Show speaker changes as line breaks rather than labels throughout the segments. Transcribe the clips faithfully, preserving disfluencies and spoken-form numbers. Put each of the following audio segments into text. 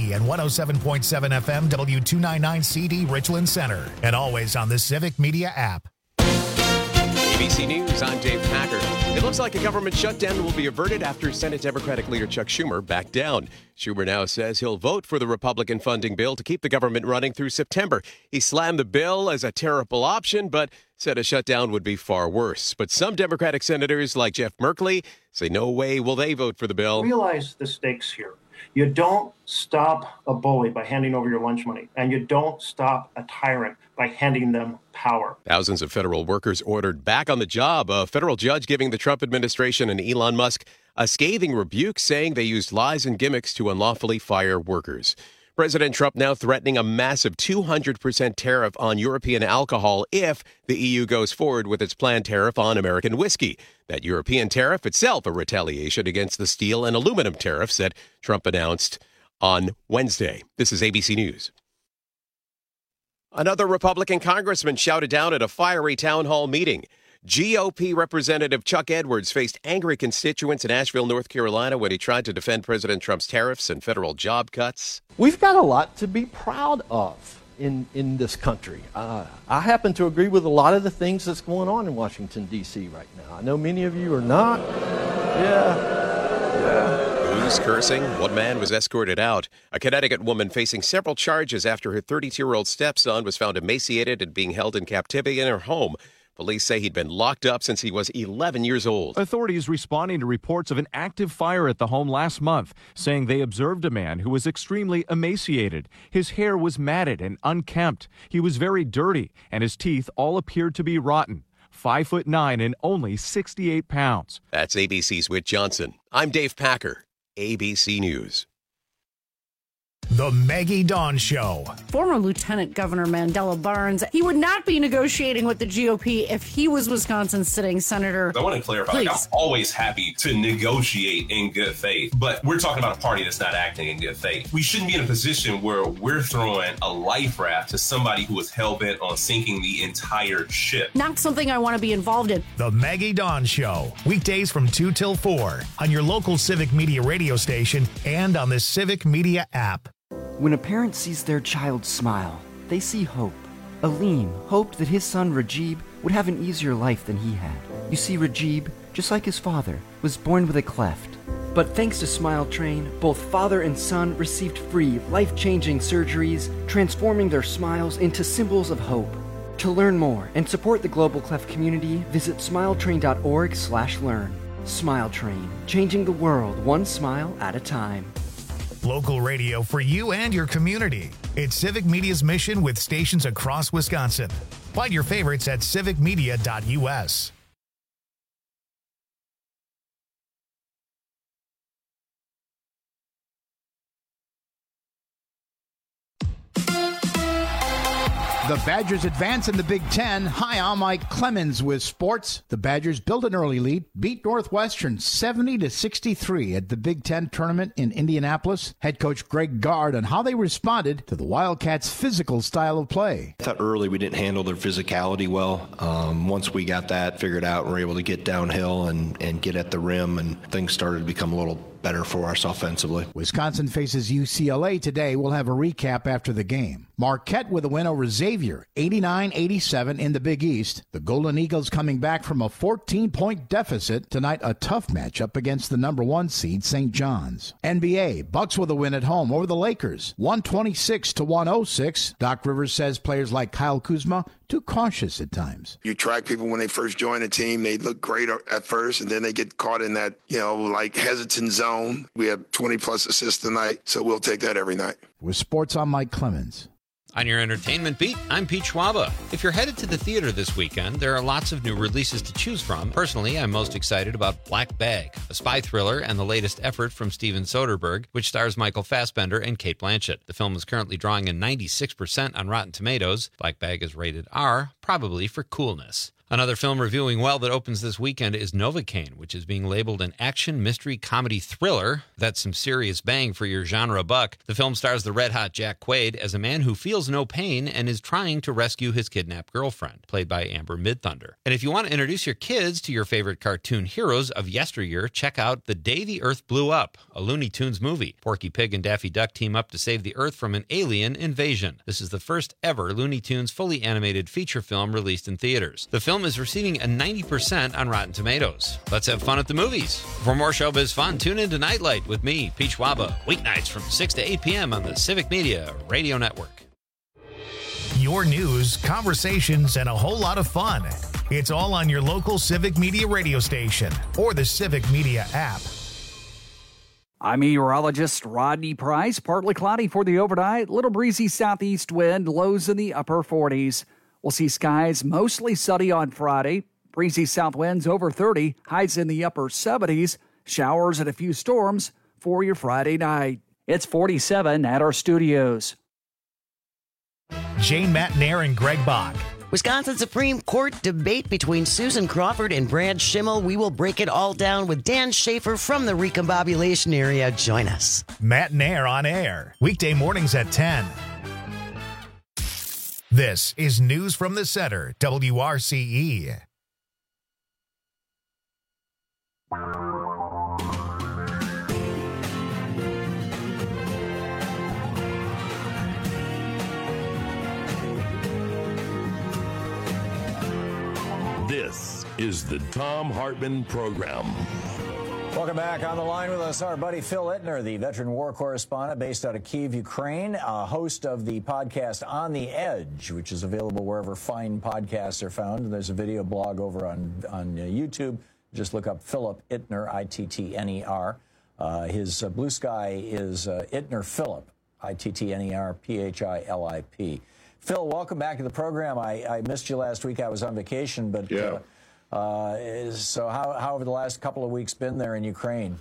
D and one oh seven point seven F M W two ninety-nine C D Richland Center. And always on the Civic Media app.
A B C News, I'm Dave Packer. It looks like a government shutdown will be averted after Senate Democratic leader Chuck Schumer backed down. Schumer now says he'll vote for the Republican funding bill to keep the government running through September. He slammed the bill as a terrible option, but said a shutdown would be far worse. But some Democratic senators like Jeff Merkley say no way will they vote for the bill.
Realize the stakes here. You don't stop a bully by handing over your lunch money, and you don't stop a tyrant by handing them power.
Thousands of federal workers ordered back on the job. A federal judge giving the Trump administration and Elon Musk a scathing rebuke, saying they used lies and gimmicks to unlawfully fire workers. President Trump now threatening a massive two hundred percent tariff on European alcohol if the E U goes forward with its planned tariff on American whiskey. That European tariff itself a retaliation against the steel and aluminum tariffs that Trump announced on Wednesday. This is A B C News. Another Republican congressman shouted down at a fiery town hall meeting. G O P Representative Chuck Edwards faced angry constituents in Asheville, North Carolina, when he tried to defend President Trump's tariffs and federal job cuts.
We've got a lot to be proud of in, in this country. Uh, I happen to agree with a lot of the things that's going on in Washington, D C right now. I know many of you are not. Yeah, yeah.
Booze, cursing. One man was escorted out. A Connecticut woman facing several charges after her thirty-two-year-old stepson was found emaciated and being held in captivity in her home. Police say he'd been locked up since he was eleven years old.
Authorities responding to reports of an active fire at the home last month, saying they observed a man who was extremely emaciated. His hair was matted and unkempt. He was very dirty, and his teeth all appeared to be rotten. Five foot nine and only sixty-eight pounds.
That's A B C's Whit Johnson. I'm Dave Packer, A B C News.
The Maggie Dawn Show.
Former Lieutenant Governor Mandela Barnes, he would not be negotiating with the G O P if he was Wisconsin's sitting senator.
I want to clarify, like, I'm always happy to negotiate in good faith, but we're talking about a party that's not acting in good faith. We shouldn't be in a position where we're throwing a life raft to somebody who is hell-bent on sinking the entire ship.
Not something I want to be involved in.
The Maggie Dawn Show. Weekdays from two till four on your local Civic Media radio station and on the Civic Media app.
When a parent sees their child smile, they see hope. Aleem hoped that his son Rajib would have an easier life than he had. You see, Rajib, just like his father, was born with a cleft. But thanks to Smile Train, both father and son received free, life-changing surgeries, transforming their smiles into symbols of hope. To learn more and support the Global Cleft community, visit smiletrain.org slash learn. Smile Train, changing the world one smile at a time.
Local radio for you and your community. It's Civic Media's mission with stations across Wisconsin. Find your favorites at civic media dot U S.
The Badgers advance in the Big Ten. Hi, I'm Mike Clemens with sports. The Badgers built an early lead, beat Northwestern seventy to sixty-three at the Big Ten tournament in Indianapolis. Head coach Greg Gard on how they responded to the Wildcats' physical style of play.
I thought early we didn't handle their physicality well. Um, once we got that figured out, we were able to get downhill and, and get at the rim, and things started to become a little better for us offensively.
Wisconsin faces U C L A today. We'll have a recap after the game. Marquette with a win over Xavier, eighty-nine eighty-seven in the Big East. The Golden Eagles coming back from a fourteen-point deficit. Tonight, a tough matchup against the number one seed, Saint John's. N B A, Bucks with a win at home over the Lakers, one twenty-six to one oh six. Doc Rivers says players like Kyle Kuzma too cautious at times.
You track people when they first join a team, they look great at first, and then they get caught in that, you know, like hesitant zone. We have twenty plus assists tonight, so we'll take that every night.
With sports, I'm Mike Clemens.
On your entertainment beat, I'm Pete Schwaba. If you're headed to the theater this weekend, there are lots of new releases to choose from. Personally, I'm most excited about Black Bag, a spy thriller and the latest effort from Steven Soderbergh, which stars Michael Fassbender and Cate Blanchett. The film is currently drawing a ninety-six percent on Rotten Tomatoes. Black Bag is rated R, probably for coolness. Another film reviewing well that opens this weekend is Novocaine, which is being labeled an action, mystery, comedy thriller. That's some serious bang for your genre buck. The film stars the red-hot Jack Quaid as a man who feels no pain and is trying to rescue his kidnapped girlfriend, played by Amber Midthunder. And if you want to introduce your kids to your favorite cartoon heroes of yesteryear, check out The Day the Earth Blew Up, a Looney Tunes movie. Porky Pig and Daffy Duck team up to save the Earth from an alien invasion. This is the first ever Looney Tunes fully animated feature film released in theaters. The film is receiving a ninety percent on Rotten Tomatoes. Let's have fun at the movies. For more showbiz fun, tune in to Nightlight with me, Peach Waba, weeknights from six to eight p.m. on the Civic Media Radio Network.
Your news, conversations, and a whole lot of fun. It's all on your local Civic Media radio station or the Civic Media app.
I'm meteorologist Rodney Price. Partly cloudy for the overnight, little breezy southeast wind, lows in the upper forties. We'll see skies mostly sunny on Friday. Breezy south winds over thirty, highs in the upper seventies, showers and a few storms for your Friday night. It's forty-seven at our studios.
Jane Matnair and Greg Bach.
Wisconsin Supreme Court debate between Susan Crawford and Brad Schimmel. We will break it all down with Dan Schaefer from the Recombobulation area. Join us.
Matnair on air, weekday mornings at ten. This is News from the Center, W R C E.
This is the Thom Hartmann Program.
Welcome back. On the line with us, our buddy Phil Ittner, the veteran war correspondent based out of Kyiv, Ukraine, uh, host of the podcast On the Edge, which is available wherever fine podcasts are found. And there's a video blog over on, on uh, YouTube. Just look up Philip Ittner, I T T N E R. Uh, his uh, Blue Sky is uh, Ittner Philip, I T T N E R P H I L I P. Phil, welcome back to the program. I, I missed you last week. I was on vacation, but...
Yeah.
Uh, Uh, is, so how, how have the last couple of weeks been there in Ukraine?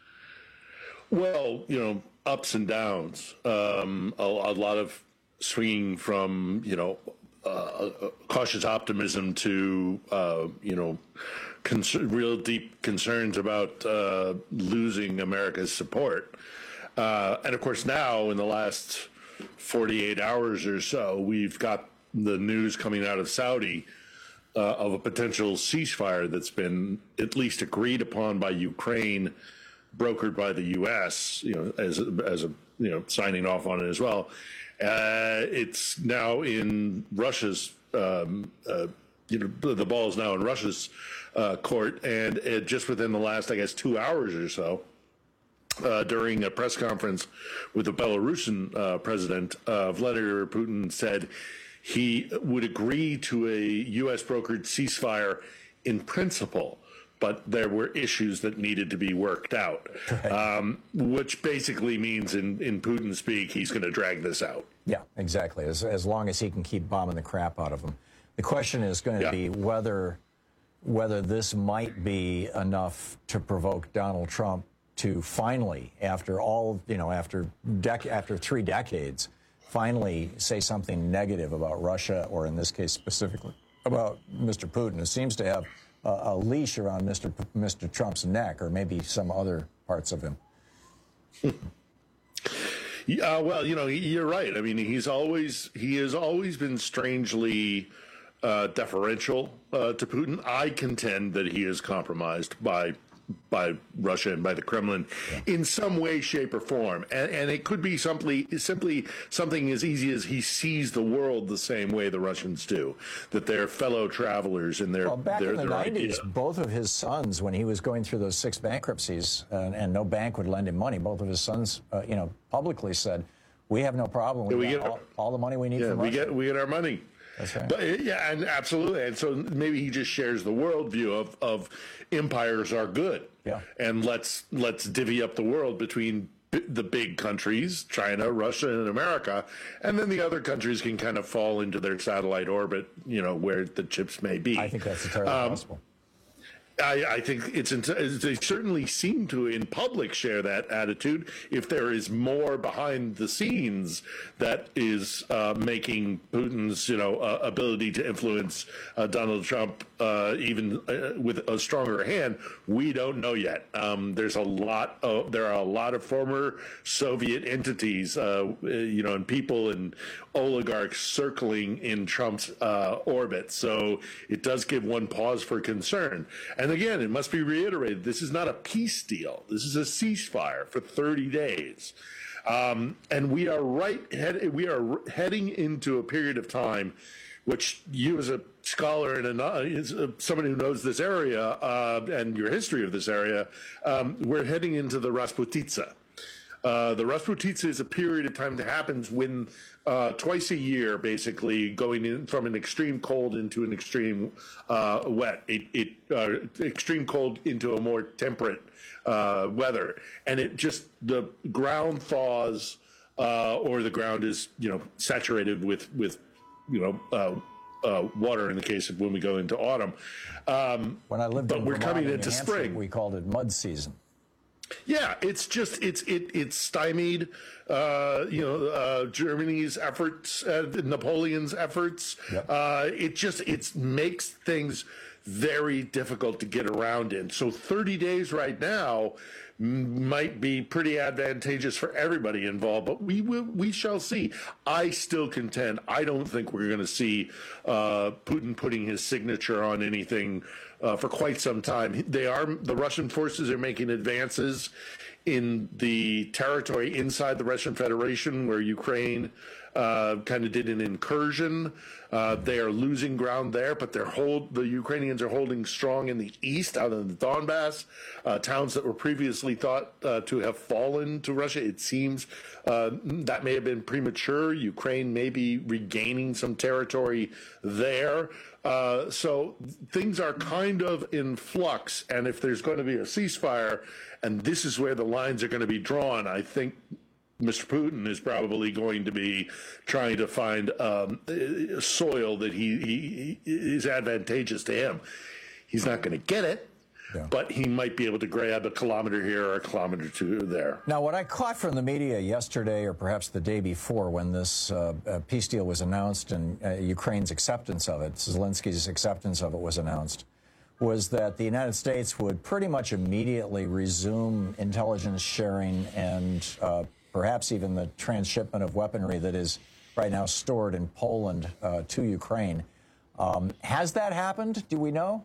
Well, you know, ups and downs. Um, a, a lot of swinging from, you know, uh, cautious optimism to, uh, you know, cons- real deep concerns about uh, losing America's support. Uh, and, of course, now in the last forty-eight hours or so, we've got the news coming out of Saudi Uh, of a potential ceasefire that's been at least agreed upon by Ukraine, brokered by the U S, you know, as a, as a you know signing off on it as well. Uh, it's now in Russia's, um, uh, you know, the ball is now in Russia's uh, court, and it, just within the last, I guess, two hours or so, uh, during a press conference with the Belarusian uh, president, uh, Vladimir Putin said he would agree to a U S brokered ceasefire in principle, but there were issues that needed to be worked out, right. um, which basically means in, in Putin speak, he's going to drag this out.
Yeah, exactly, as, as long as he can keep bombing the crap out of them. The question is going to yeah. be whether, whether this might be enough to provoke Donald Trump to finally, after all, you know, after, dec- after three decades, finally say something negative about Russia, or in this case specifically about Mister Putin, who seems to have a, a leash around Mister P- Mister Trump's neck, or maybe some other parts of him.
Yeah, well, you know, you're right. I mean, he's always he has always been strangely uh, deferential uh, to Putin. I contend that he is compromised by. by Russia and by the Kremlin yeah. in some way, shape, or form. And, and it could be simply, simply something as easy as he sees the world the same way the Russians do, that they're fellow travelers and they're...
Well, back
they're,
in the nineties,
idea.
both of his sons, when he was going through those six bankruptcies and, and no bank would lend him money, both of his sons, uh, you know, publicly said, we have no problem. We,
yeah, we
got
get
all, all the money we need
yeah,
from
we
Russia.
Get, we get our money.
That's right.
But, yeah, and absolutely. And so maybe he just shares the worldview of, of empires are good.
Yeah.
And let's let's divvy up the world between b- the big countries, China, Russia, and America, and then the other countries can kind of fall into their satellite orbit, you know, where the chips may be.
I think that's entirely
um,
possible.
I, I think it's they certainly seem to in public share that attitude. If there is more behind the scenes that is uh, making Putin's you know uh, ability to influence uh, Donald Trump uh, even uh, with a stronger hand, we don't know yet. Um, there's a lot of there are a lot of former Soviet entities, uh, you know, and people and oligarchs circling in Trump's uh, orbit. So it does give one pause for concern. And again, it must be reiterated, this is not a peace deal. This is a ceasefire for thirty days. Um, and we are right, head, we are heading into a period of time which you as a scholar and a, someone who knows this area uh, and your history of this area, um, we're heading into the Rasputitsa. Uh, the Rasputitsa is a period of time that happens when uh, twice a year, basically, going in from an extreme cold into an extreme uh, wet, it, it uh, extreme cold into a more temperate uh, weather, and it just the ground thaws, uh, or the ground is you know saturated with with you know. Uh, Uh, water in the case of when we go into autumn. Um,
when I lived
but
in
we're
Vermont
coming
and
into
New Hampshire,
spring.
We called it mud season.
Yeah, it's just it's it it's stymied. Uh, you know, uh, Germany's efforts, uh, Napoleon's efforts. Yep. Uh, it just it makes things very difficult to get around in. So thirty days right now might be pretty advantageous for everybody involved, but we will, we shall see. I still contend I don't think we're going to see uh, Putin putting his signature on anything uh, for quite some time. They are the Russian forces are making advances in the territory inside the Russian Federation, where Ukraine uh, kind of did an incursion. Uh, they are losing ground there, but they're hold the Ukrainians are holding strong in the east, out in the Donbass, uh, towns that were previously thought uh, to have fallen to Russia. It seems uh, that may have been premature. Ukraine may be regaining some territory there. Uh, so things are kind of in flux, and if there's going to be a ceasefire, and this is where the lines are going to be drawn, I think Mister Putin is probably going to be trying to find um, soil that he, he, he is advantageous to him. He's not going to get it, yeah. but he might be able to grab a kilometer here or a kilometer two there.
Now, what I caught from the media yesterday, or perhaps the day before, when this uh, uh, peace deal was announced and uh, Ukraine's acceptance of it, Zelensky's acceptance of it was announced, was that the United States would pretty much immediately resume intelligence sharing and uh, perhaps even the transshipment of weaponry that is right now stored in Poland uh, to Ukraine. Um, has that happened? Do we know?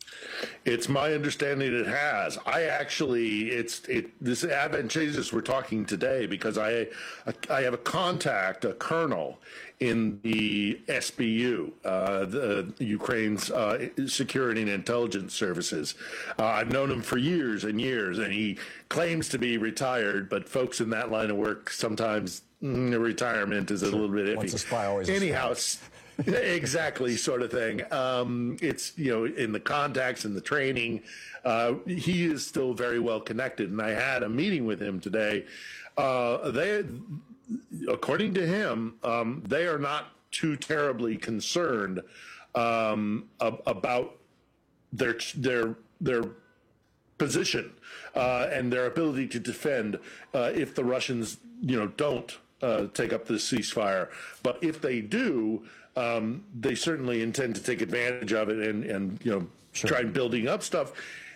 It's my understanding it has. I actually, it's it. This advantageous we're talking today because I, I have a contact, a colonel in the S B U, uh, the Ukraine's uh, Security and Intelligence Services. Uh, I've known him for years and years, and he claims to be retired. But folks in that line of work sometimes mm, retirement is a little bit iffy.
Once a spy, always
Anyhow.
a spy.
Exactly, sort of thing. Um, it's, you know, in the contacts and the training, uh, he is still very well connected. And I had a meeting with him today. Uh, they, according to him, um, they are not too terribly concerned um, ab- about their their their position uh, and their ability to defend uh, if the Russians, you know, don't uh, take up this ceasefire. But if they do, Um, they certainly intend to take advantage of it and, and you know, sure. try building up stuff.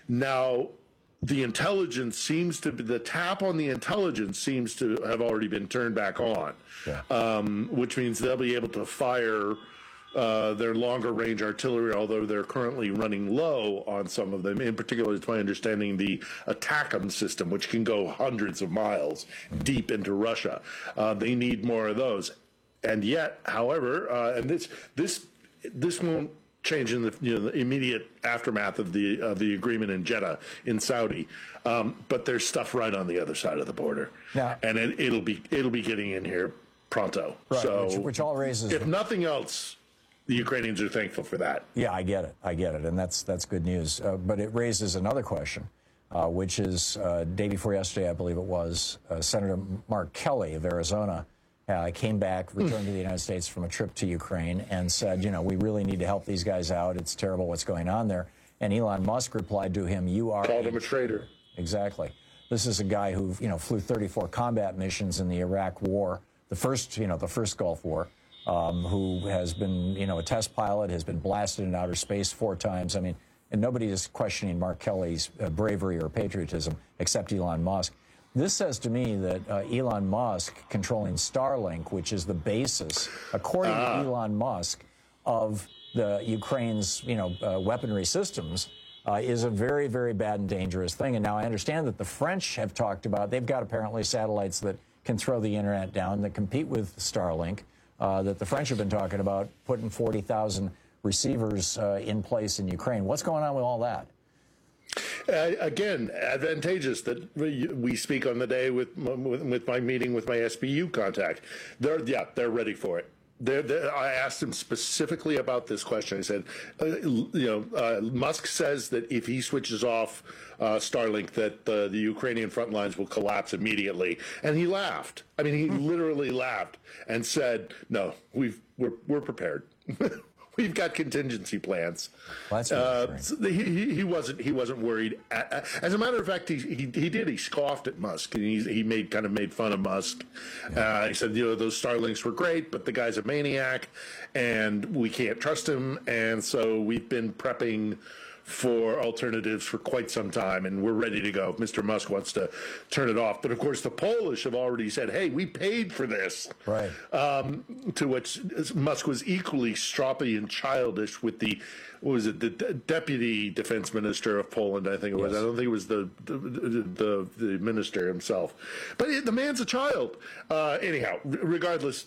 Now, the intelligence seems to be, the tap on the intelligence seems to have already been turned back on, yeah. um, which means they'll be able to fire uh, their longer range artillery, although they're currently running low on some of them. In particular, it's my understanding the ATACMS system, which can go hundreds of miles deep into Russia. Uh, they need more of those. And yet, however, uh, and this this this won't change in the, you know, the immediate aftermath of the of the agreement in Jeddah in Saudi, um, but there's stuff right on the other side of the border,
yeah.
and it, it'll be it'll be getting in here pronto.
Right,
so,
which, which all raises,
if nothing else, the Ukrainians are thankful for that.
Yeah, I get it, I get it, and that's that's good news. Uh, but it raises another question, uh, which is uh, day before yesterday, I believe it was, uh, Senator Mark Kelly of Arizona. Uh, came back, returned to the United States from a trip to Ukraine, and said, you know, we really need to help these guys out. It's terrible what's going on there. And Elon Musk replied to him, you are...
Called him a traitor.
Exactly. This is a guy who, you know, flew thirty-four combat missions in the Iraq War, the first, you know, the first Gulf War, um, who has been, you know, a test pilot, has been blasted in outer space four times. I mean, and nobody is questioning Mark Kelly's uh, bravery or patriotism except Elon Musk. This says to me that uh, Elon Musk controlling Starlink, which is the basis, according uh. to Elon Musk, of the Ukraine's, you know, uh, weaponry systems, uh, is a very, very bad and dangerous thing. And now I understand that the French have talked about, they've got apparently satellites that can throw the internet down, that compete with Starlink, uh, that the French have been talking about putting forty thousand receivers uh, in place in Ukraine. What's going on with all that?
Uh, again, advantageous that we, we speak on the day with, with with my meeting with my S B U contact. They're yeah, they're ready for it. They're, they're, I asked him specifically about this question. I said, uh, you know, uh, Musk says that if he switches off uh, Starlink, that uh, the Ukrainian front lines will collapse immediately. And he laughed. I mean, he literally laughed and said, "No, we've we're we're prepared." We've got contingency plans.
Well, that's
uh, so he, he wasn't he wasn't worried. As a matter of fact, he he, he did. He scoffed at Musk, and he he made kind of made fun of Musk. Yeah. Uh, he said, you know, those Starlinks were great, but the guy's a maniac, and we can't trust him. And so we've been prepping for alternatives for quite some time, and we're ready to go. Mister Musk wants to turn it off. But, of course, the Polish have already said, hey, we paid for this.
Right.
Um, to which Musk was equally stroppy and childish with the, what was it, the de- deputy defense minister of Poland, I think it was. Yes. I don't think it was the the, the, the minister himself. But it, the man's a child. Uh, anyhow, r- regardless,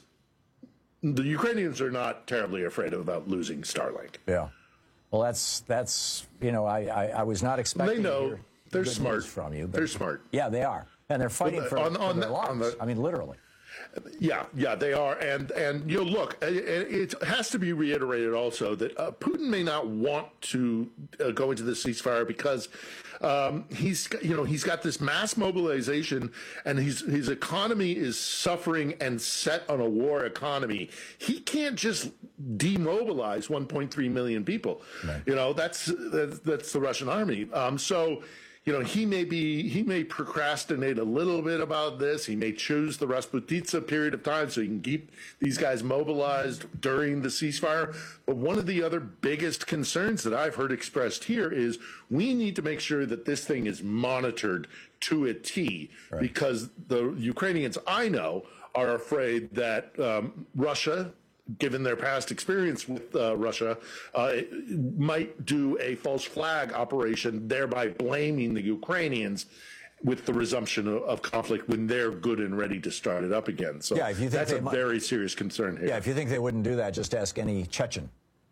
the Ukrainians are not terribly afraid about losing Starlink.
Yeah. Well, that's, that's you know, I, I, I was not expecting
They know.
to hear
They're
good
smart.
news from you. But,
They're smart.
Yeah, they are. And they're fighting for,
on, on
for their
the,
lives.
on the,
I mean, literally.
Yeah, yeah, they are. And, and you know, look, it has to be reiterated also that uh, Putin may not want to uh, go into the ceasefire because um, he's, you know, he's got this mass mobilization and he's, his economy is suffering and set on a war economy. He can't just demobilize one point three million people. Right. You know, that's, that's, that's the Russian army. Um, so, you know, he may be, he may procrastinate a little bit about this. He may choose the Rasputitsa period of time so he can keep these guys mobilized during the ceasefire. But one of the other biggest concerns that I've heard expressed here is we need to make sure that this thing is monitored to a T, right. Because the Ukrainians I know are afraid that um, Russia, given their past experience with uh, Russia, uh, might do a false flag operation, thereby blaming the Ukrainians with the resumption of, of conflict when they're good and ready to start it up again. So
yeah, if you think
that's a
might,
very serious concern here.
Yeah, if you think they wouldn't do that, just ask any Chechen.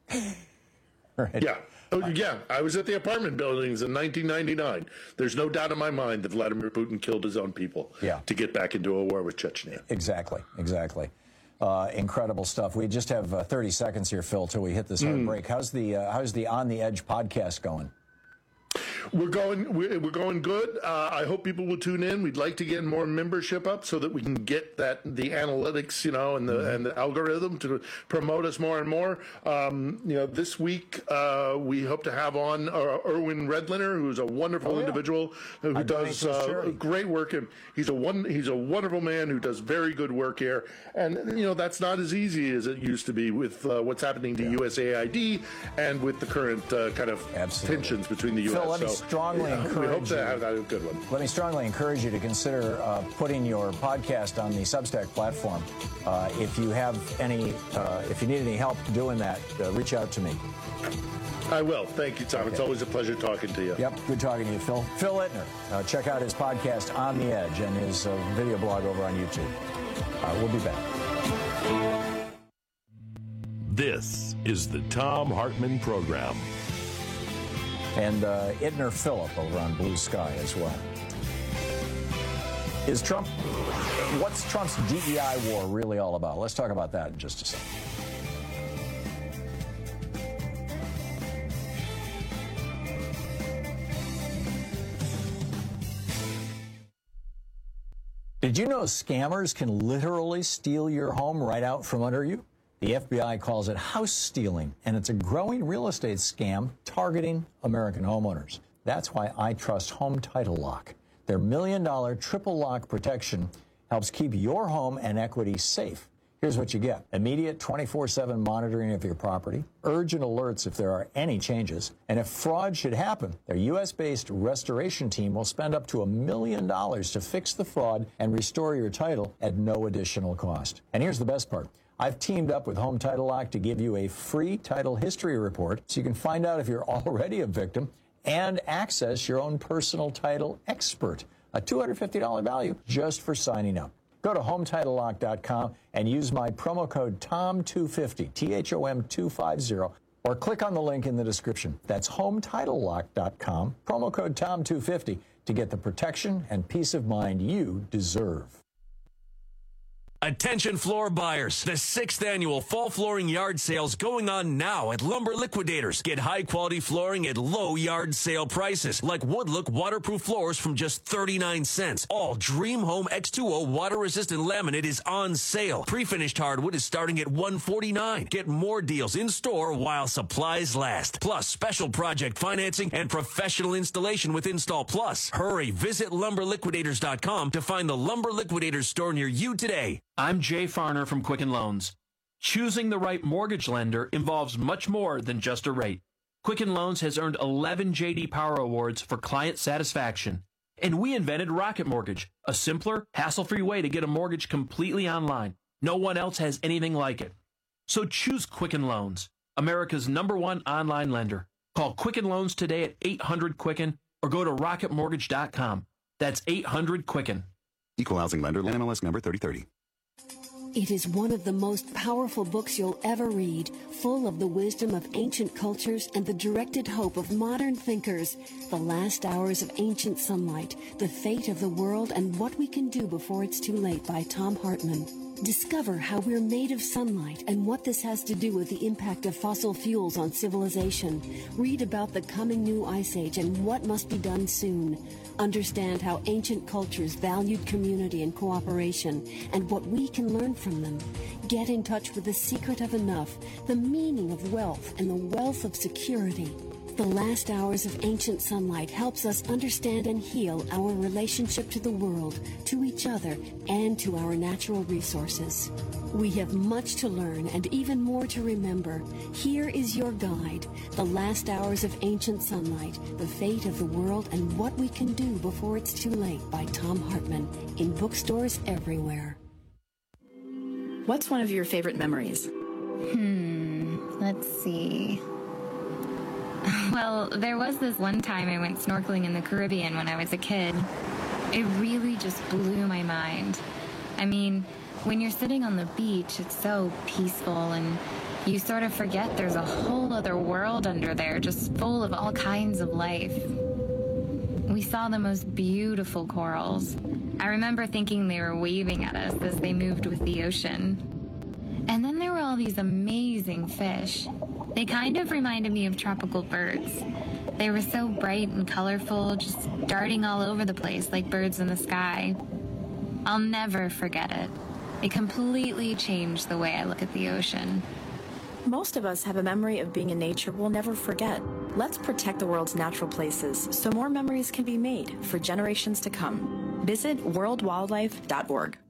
Right.
Yeah. Oh, yeah, I was at the apartment buildings in nineteen ninety-nine. There's no doubt in my mind that Vladimir Putin killed his own people
yeah.
to get back into a war with Chechnya.
Exactly, exactly. Uh, incredible stuff. We just have uh, thirty seconds here, Phil, till we hit this hard mm. break. How's the uh, how's the On the Edge podcast going?
We're going we're, we're going good. Uh, I hope people will tune in. We'd like to get more membership up so that we can get that the analytics, you know, and the mm-hmm. and the algorithm to promote us more and more. Um, you know, this week uh, we hope to have on uh, Erwin Redliner, who's a wonderful oh, yeah. individual who I does uh, great work, and he's a one he's a wonderful man who does very good work here. And you know, that's not as easy as it used to be with uh, what's happening to yeah. U S A I D and with the current uh, kind of Absolutely. tensions between the U S.
Phil, let me
so,
strongly
yeah,
encourage
we hope to
you,
have a good one.
Let me strongly encourage you to consider uh, putting your podcast on the Substack platform. Uh, if you have any, uh, if you need any help doing that, uh, reach out to me.
I will. Thank you, Tom. Okay. It's always a pleasure talking to you.
Yep. Good talking to you, Phil. Phil Ittner. Uh, check out his podcast, On the Edge, and his uh, video blog over on YouTube. Uh, we'll be back.
This is the Thom Hartmann Program.
And uh, Ittner Philip over on Blue Sky as well. Is Trump, what's Trump's D E I war really all about? Let's talk about that in just a second. Did you know scammers can literally steal your home right out from under you? The F B I calls it house stealing, and it's a growing real estate scam targeting American homeowners. That's why I trust Home Title Lock. Their million-dollar triple lock protection helps keep your home and equity safe. Here's what you get. Immediate twenty-four seven monitoring of your property, urgent alerts if there are any changes, and if fraud should happen, their U S-based restoration team will spend up to a million dollars to fix the fraud and restore your title at no additional cost. And here's the best part. I've teamed up with Home Title Lock to give you a free title history report so you can find out if you're already a victim and access your own personal title expert. A two hundred fifty dollars value just for signing up. Go to home title lock dot com and use my promo code T O M two fifty, T H O M two fifty, or click on the link in the description. That's home title lock dot com, promo code T O M two fifty to get the protection and peace of mind you deserve.
Attention floor buyers. The sixth annual fall flooring yard sales going on now at Lumber Liquidators. Get high quality flooring at low yard sale prices like Woodlook waterproof floors from just thirty-nine cents. All Dream Home X two O water resistant laminate is on sale. Pre-finished hardwood is starting at one forty-nine. Get more deals in store while supplies last. Plus special project financing and professional installation with Install Plus. Hurry, visit lumber liquidators dot com to find the Lumber Liquidators store near you today.
I'm Jay Farner from Quicken Loans. Choosing the right mortgage lender involves much more than just a rate. Quicken Loans has earned eleven J D Power Awards for client satisfaction. And we invented Rocket Mortgage, a simpler, hassle-free way to get a mortgage completely online. No one else has anything like it. So choose Quicken Loans, America's number one online lender. Call Quicken Loans today at eight hundred Quicken or go to rocket mortgage dot com. That's eight hundred Quicken.
Equal housing lender, N M L S number thirty thirty.
It is one of the most powerful books you'll ever read, full of the wisdom of ancient cultures and the directed hope of modern thinkers. The Last Hours of Ancient Sunlight, The Fate of the World and What We Can Do Before It's Too Late by Tom Hartman. Discover how we're made of sunlight and what this has to do with the impact of fossil fuels on civilization. Read about the coming new ice age and what must be done soon. Understand how ancient cultures valued community and cooperation and what we can learn from them. Get in touch with the secret of enough, the meaning of wealth, and the wealth of security. The Last Hours of Ancient Sunlight helps us understand and heal our relationship to the world, to each other, and to our natural resources. We have much to learn and even more to remember. Here is your guide, The Last Hours of Ancient Sunlight, The Fate of the World and What We Can Do Before It's Too Late by Tom Hartman, in bookstores everywhere.
What's one of your favorite memories?
Hmm, let's see. Well, there was this one time I went snorkeling in the Caribbean when I was a kid. It really just blew my mind. I mean, when you're sitting on the beach, it's so peaceful and you sort of forget there's a whole other world under there just full of all kinds of life. We saw the most beautiful corals. I remember thinking they were waving at us as they moved with the ocean. And then there were all these amazing fish. They kind of reminded me of tropical birds. They were so bright and colorful, just darting all over the place like birds in the sky. I'll never forget it. It completely changed the way I look at the ocean.
Most of us have a memory of being in nature we'll never forget. Let's protect the world's natural places so more memories can be made for generations to come. Visit world wildlife dot org.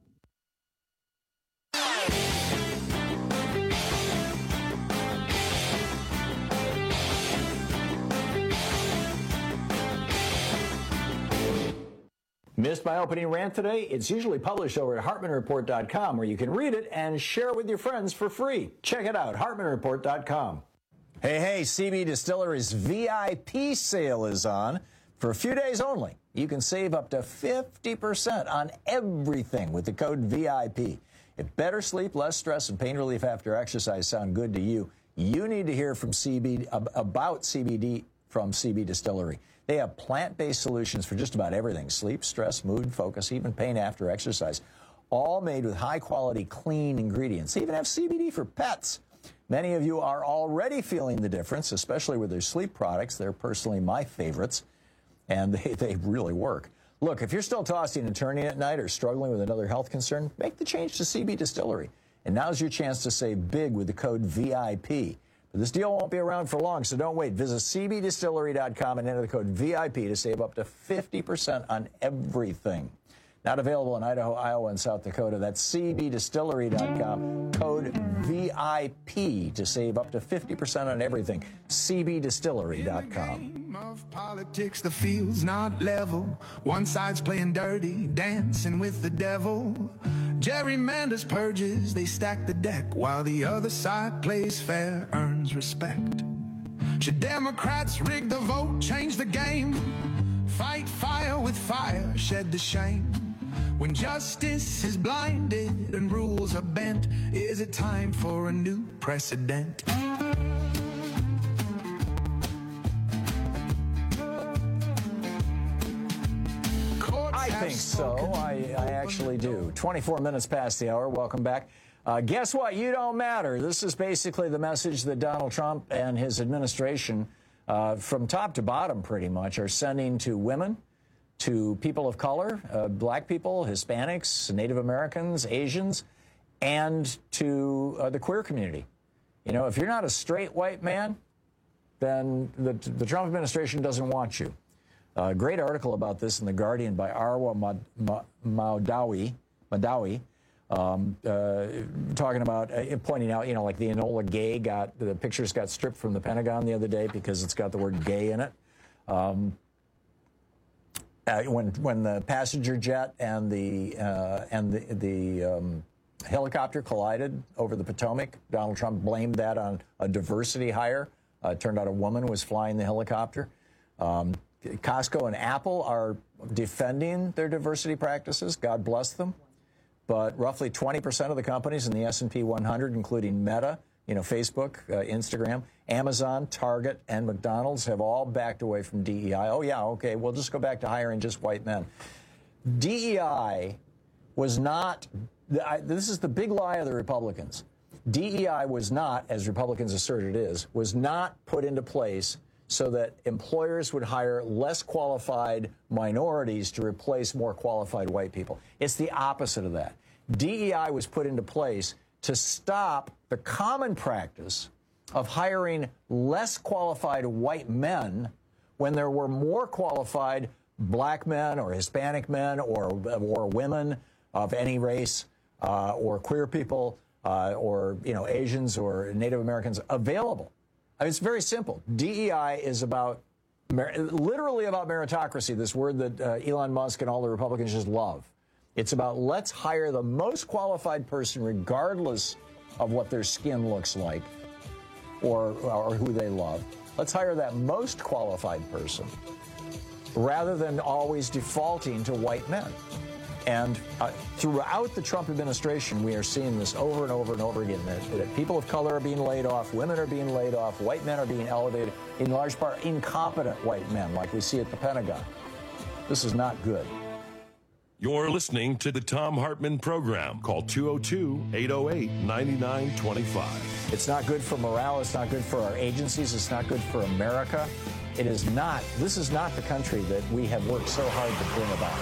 Missed my opening rant today? It's usually published over at hartman report dot com where you can read it and share it with your friends for free. Check it out, hartman report dot com. Hey, hey, C B Distillery's V I P sale is on. For a few days only, you can save up to fifty percent on everything with the code V I P. If better sleep, less stress, and pain relief after exercise sound good to you, you need to hear from C B about C B D from C B Distillery. They have plant-based solutions for just about everything: sleep, stress, mood, focus, even pain after exercise. All made with high-quality, clean ingredients. They even have C B D for pets. Many of you are already feeling the difference, especially with their sleep products. They're personally my favorites, and they, they really work. Look, if you're still tossing and turning at night or struggling with another health concern, make the change to C B Distillery. And now's your chance to save big with the code V I P. But this deal won't be around for long, so don't wait. Visit C B distillery dot com and enter the code V I P to save up to fifty percent on everything. Not available in Idaho, Iowa, and South Dakota. That's C B distillery dot com, code V I P to save up to fifty percent on everything. C B distillery dot com.
Of politics, the field's not level. One side's playing dirty, dancing with the devil. Gerrymanders purges, they stack the deck, while the other side plays fair, earns respect. Should Democrats rig the vote, change the game? Fight fire with fire, shed the shame. When justice is blinded and rules are bent, is it time for a new precedent?
I think so. I, I actually do. twenty-four minutes past the hour. Welcome back. Uh, guess what? You don't matter. This is basically the message that Donald Trump and his administration, uh, from top to bottom pretty much, are sending to women, to people of color, uh, black people, Hispanics, Native Americans, Asians, and to uh, the queer community. You know, if you're not a straight white man, then the, the Trump administration doesn't want you. A uh, great article about this in The Guardian by Arwa Madawi, Madawi um, uh, talking about, uh, pointing out, you know, like the Enola Gay got, the pictures got stripped from the Pentagon the other day because it's got the word gay in it. Um, uh, when when the passenger jet and the uh, and the, the um, helicopter collided over the Potomac, Donald Trump blamed that on a diversity hire. Uh, it turned out a woman was flying the helicopter. Um, Costco and Apple are defending their diversity practices. God bless them. But roughly twenty percent of the companies in the S and P one hundred, including Meta, you know, Facebook, uh, Instagram, Amazon, Target, and McDonald's, have all backed away from D E I. Oh, yeah, okay, we'll just go back to hiring just white men. D E I was not, I, this is the big lie of the Republicans. D E I was not, as Republicans assert it is, was not put into place so that employers would hire less qualified minorities to replace more qualified white people. It's the opposite of that. D E I was put into place to stop the common practice of hiring less qualified white men when there were more qualified black men or Hispanic men or, or women of any race uh, or queer people uh, or, you know, Asians or Native Americans available. I mean, it's very simple. D E I is about, literally about meritocracy, this word that uh, Elon Musk and all the Republicans just love. It's about let's hire the most qualified person regardless of what their skin looks like or, or who they love. Let's hire that most qualified person rather than always defaulting to white men. And uh, throughout the Trump administration, we are seeing this over and over and over again, that, that people of color are being laid off, women are being laid off, white men are being elevated, in large part incompetent white men like we see at the Pentagon. This is not good.
You're listening to the Thom Hartmann Program. Call two oh two, eight oh eight, nine nine two five.
It's not good for morale. It's not good for our agencies. It's not good for America. It is not. This is not the country that we have worked so hard to bring about.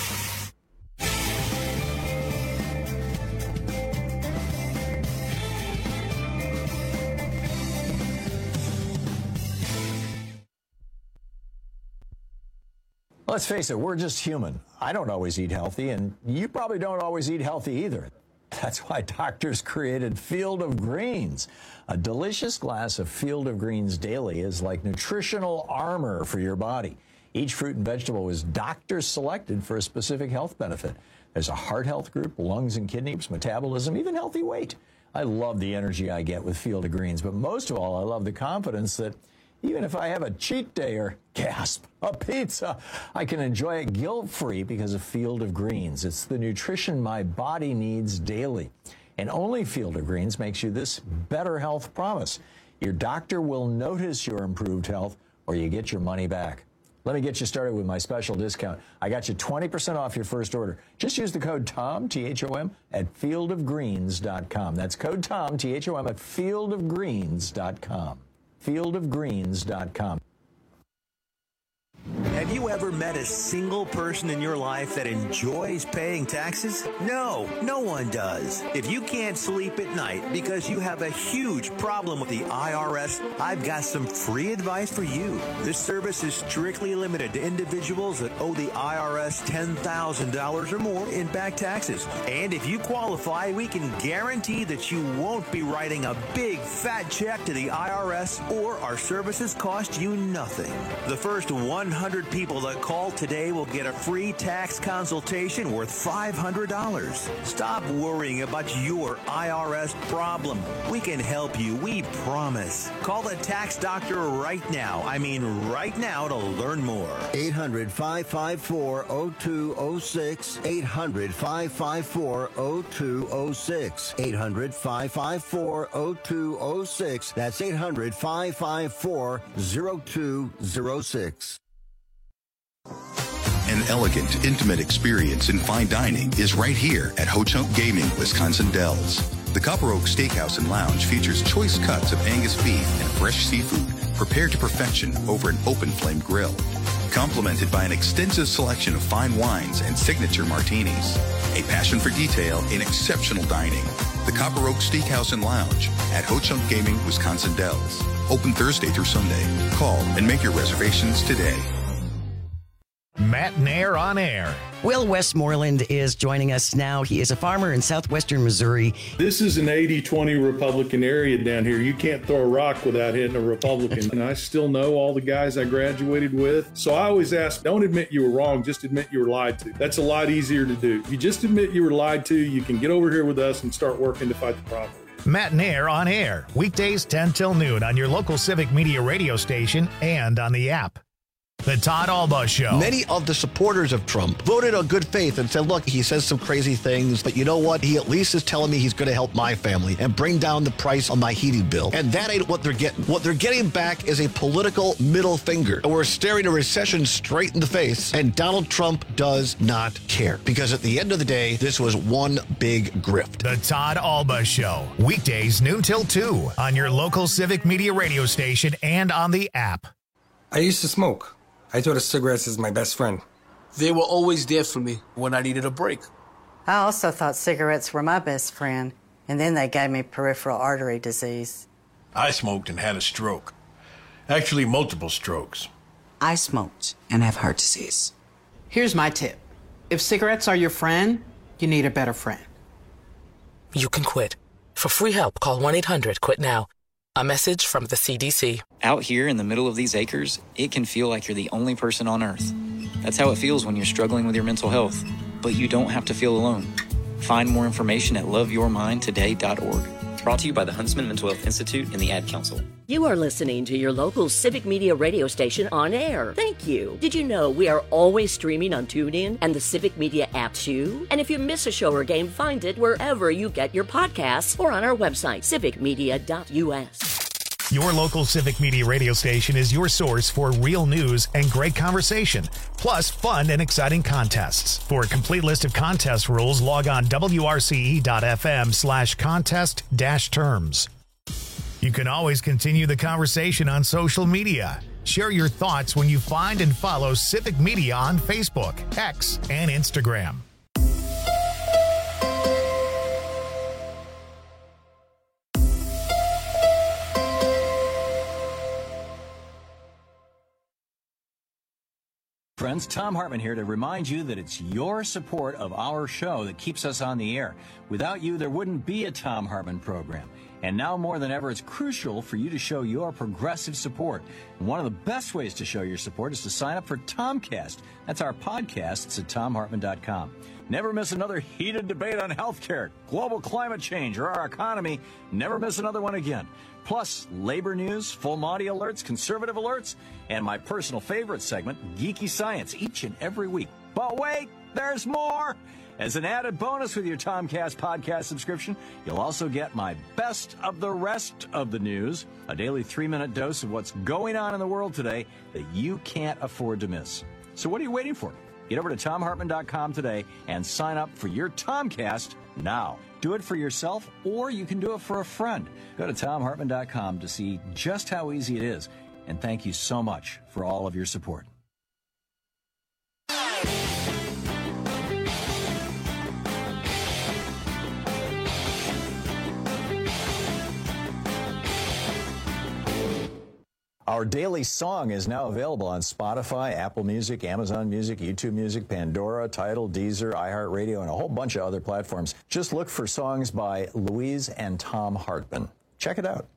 Let's face it, we're just human. I don't always eat healthy, and you probably don't always eat healthy either. That's why doctors created Field of Greens. A delicious glass of Field of Greens daily is like nutritional armor for your body. Each fruit and vegetable is doctor selected for a specific health benefit. There's a heart health group, lungs and kidneys, metabolism, even healthy weight. I love the energy I get with Field of Greens, but most of all, I love the confidence that even if I have a cheat day or, gasp, a pizza, I can enjoy it guilt-free because of Field of Greens. It's the nutrition my body needs daily. And only Field of Greens makes you this better health promise. Your doctor will notice your improved health or you get your money back. Let me get you started with my special discount. I got you twenty percent off your first order. Just use the code TOM, T H O M, at field of greens dot com. That's code TOM, T H O M, at field of greens dot com. field of greens dot com.
Have you ever
met a single person in your life that enjoys paying taxes? No, no one does. If you can't sleep at night because you have a huge problem with the I R S, I've got some free advice for you. This service is strictly limited to individuals that owe the I R S ten thousand dollars or more in back taxes. And if you qualify, we can guarantee that you won't be writing a big fat check to the I R S, or our services cost you nothing. The first one hundred people that call today will get a free tax consultation worth five hundred dollars. Stop worrying about your I R S problem. We can help you, we promise. Call the tax doctor right now. I mean right now to learn more.
eight hundred, five five four, oh two oh six. eight hundred, five five four, oh two oh six. eight hundred, five five four, oh two oh six. That's eight hundred, five five four, oh two oh six.
An elegant, intimate experience in fine dining is right here at Ho Chunk Gaming, Wisconsin Dells. The Copper Oak Steakhouse and Lounge features choice cuts of Angus beef and fresh seafood prepared to perfection over an open flame grill, complemented by an extensive selection of fine wines and signature martinis. A passion for detail in exceptional dining. The Copper Oak Steakhouse and Lounge at Ho Chunk Gaming, Wisconsin Dells. Open Thursday through Sunday. Call and make your reservations today.
Matt Nair on air.
Will Westmoreland is joining us now. He is a farmer in southwestern Missouri.
This is an eighty twenty Republican area down here. You can't throw a rock without hitting a Republican. And I still know all the guys I graduated with. So I always ask, don't admit you were wrong, just admit you were lied to. That's a lot easier to do. If you just admit you were lied to, you can get over here with us and start working to fight the problem.
Matt Nair on air, weekdays ten till noon on your local Civic Media radio station and on the app. The Todd Alba Show.
Many of the supporters of Trump voted on good faith and said, look, he says some crazy things, but you know what? He at least is telling me he's going to help my family and bring down the price on my heating bill. And that ain't what they're getting. What they're getting back is a political middle finger. And we're staring a recession straight in the face, and Donald Trump does not care. Because at the end of the day, this was one big grift.
The Todd Alba Show. Weekdays noon till two on your local Civic Media radio station and on the app.
I used to smoke. I thought of cigarettes as my best friend. They were always there for me when I needed a break.
I also thought cigarettes were my best friend, and then they gave me peripheral artery disease.
I smoked and had a stroke. Actually, multiple strokes.
I smoked and have heart disease. Here's my tip. If cigarettes are your friend, you need a better friend.
You can quit. For free help, call one eight hundred quit now. A message from the C D C.
Out here in the middle of these acres, it can feel like you're the only person on Earth. That's how it feels when you're struggling with your mental health. But you don't have to feel alone. Find more information at love your mind today dot org. Brought to you by the Huntsman Mental Health Institute and the Ad Council.
You are listening to your local Civic Media radio station on air. Thank you. Did you know we are always streaming on TuneIn and the Civic Media app too? And if you miss a show or game, find it wherever you get your podcasts or on our website, civic media dot U S.
Your local Civic Media radio station is your source for real news and great conversation, plus fun and exciting contests. For a complete list of contest rules, log on W R C E dot F M slash contest dash terms. You can always continue the conversation on social media. Share your thoughts when you find and follow Civic Media on Facebook, X, and Instagram.
Friends, Tom Hartman here to remind you that it's your support of our show that keeps us on the air. Without you, there wouldn't be a Tom Hartman program. And now more than ever, it's crucial for you to show your progressive support. And one of the best ways to show your support is to sign up for Tomcast. That's our podcast. It's at tom hartman dot com. Never miss another heated debate on healthcare, global climate change, or our economy. Never miss another one again. Plus, labor news, full Monty alerts, conservative alerts, and my personal favorite segment, Geeky Science, each and every week. But wait, there's more! As an added bonus with your Tomcast podcast subscription, you'll also get my best of the rest of the news, a daily three-minute dose of what's going on in the world today that you can't afford to miss. So what are you waiting for? Get over to tom hartman dot com today and sign up for your Tomcast now. Do it for yourself, or you can do it for a friend. Go to tom hartman dot com to see just how easy it is. And thank you so much for all of your support. Our daily song is now available on Spotify, Apple Music, Amazon Music, YouTube Music, Pandora, Tidal, Deezer, iHeartRadio, and a whole bunch of other platforms. Just look for songs by Louise and Tom Hartman. Check it out.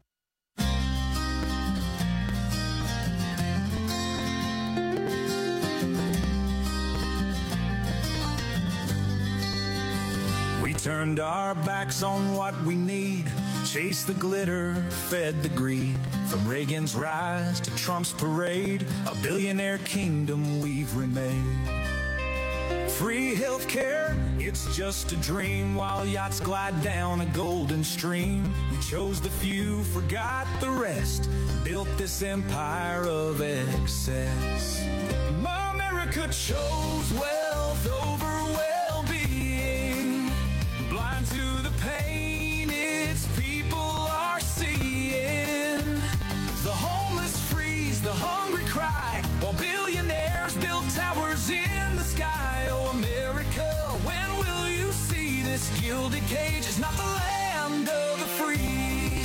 We turned our backs on what we need, chased the glitter, fed the greed. From Reagan's rise to Trump's parade, a billionaire kingdom we've remained. Free healthcare, it's just a dream, while yachts glide down a golden stream. We chose the few, forgot the rest, built this empire of excess. America chose wealth over well-being, blind to the pain its people are seeing. The homeless freeze, the hungry cry, while billionaires build towers in the sky. Oh, America, when will you see this gilded cage is not the land of the free?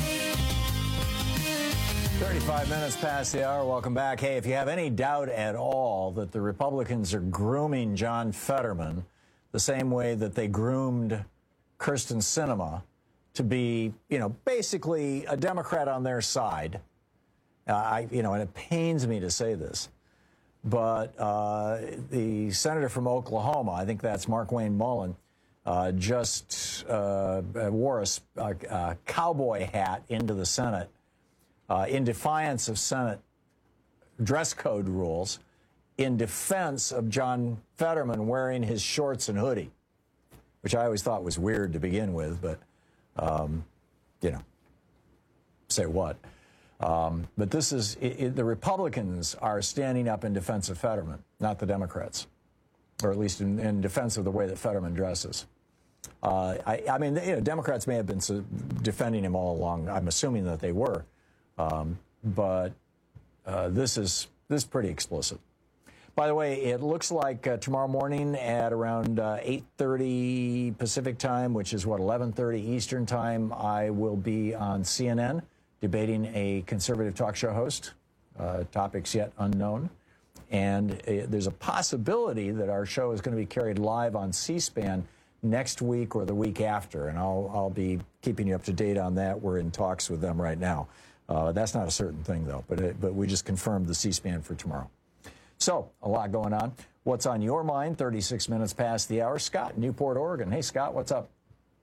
thirty-five minutes past the hour. Welcome back. Hey, if you have any doubt at all that the Republicans are grooming John Fetterman the same way that they groomed Kyrsten Sinema to be, you know, basically a Democrat on their side, uh, I, you know, and it pains me to say this, but uh, the senator from Oklahoma, I think that's Markwayne Mullin, uh, just uh, wore a, a, a cowboy hat into the Senate uh, in defiance of Senate dress code rules, in defense of John Fetterman wearing his shorts and hoodie, which I always thought was weird to begin with, but, um, you know, say what. Um, but this is, it, it, the Republicans are standing up in defense of Fetterman, not the Democrats, or at least in, in defense of the way that Fetterman dresses. Uh, I, I mean, you know, Democrats may have been defending him all along. I'm assuming that they were. Um, but uh, this is this is pretty explicit. By the way, it looks like uh, tomorrow morning at around uh, eight thirty Pacific time, which is, what, eleven thirty Eastern time, I will be on C N N debating a conservative talk show host, uh, topics yet unknown. And uh, there's a possibility that our show is going to be carried live on C-SPAN next week or the week after, and I'll, I'll be keeping you up to date on that. We're in talks with them right now. Uh, that's not a certain thing, though, but, it, but we just confirmed the C-SPAN for tomorrow. So, a lot going on. What's on your mind? thirty-six minutes past the hour. Scott, Newport, Oregon. Hey, Scott, what's up?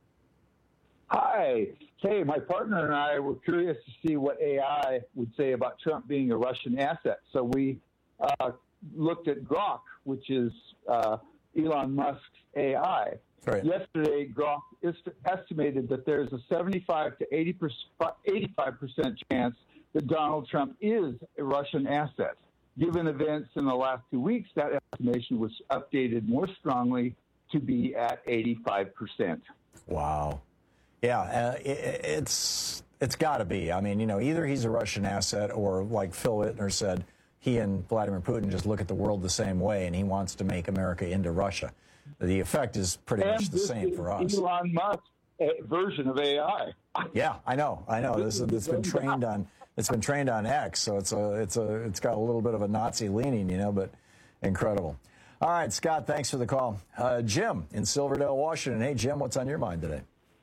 Hi. Hey, my partner and I were curious to see what A I would say about Trump being a Russian asset. So we uh, looked at Grok, which is uh, Elon Musk's A I. Right. Yesterday, Grok estimated that there's a seventy-five to eighty-five percent chance that Donald Trump is a Russian asset. Given events in the last two weeks, that estimation was updated more strongly to be at eighty-five percent.
Wow. Yeah, uh, it, it's it's got to be. I mean, you know, either he's a Russian asset or, like Phil Ittner said, he and Vladimir Putin just look at the world the same way, and he wants to make America into Russia. The effect is pretty and much the same for us.
Elon Musk's version of A I.
Yeah, I know, I know. This is it's been trained on it's been trained on X, so it's a it's a it's got a little bit of a Nazi leaning, you know, but incredible. All right, Scott, thanks for the call. Uh, Jim in Silverdale, Washington. Hey, Jim, what's on your mind today?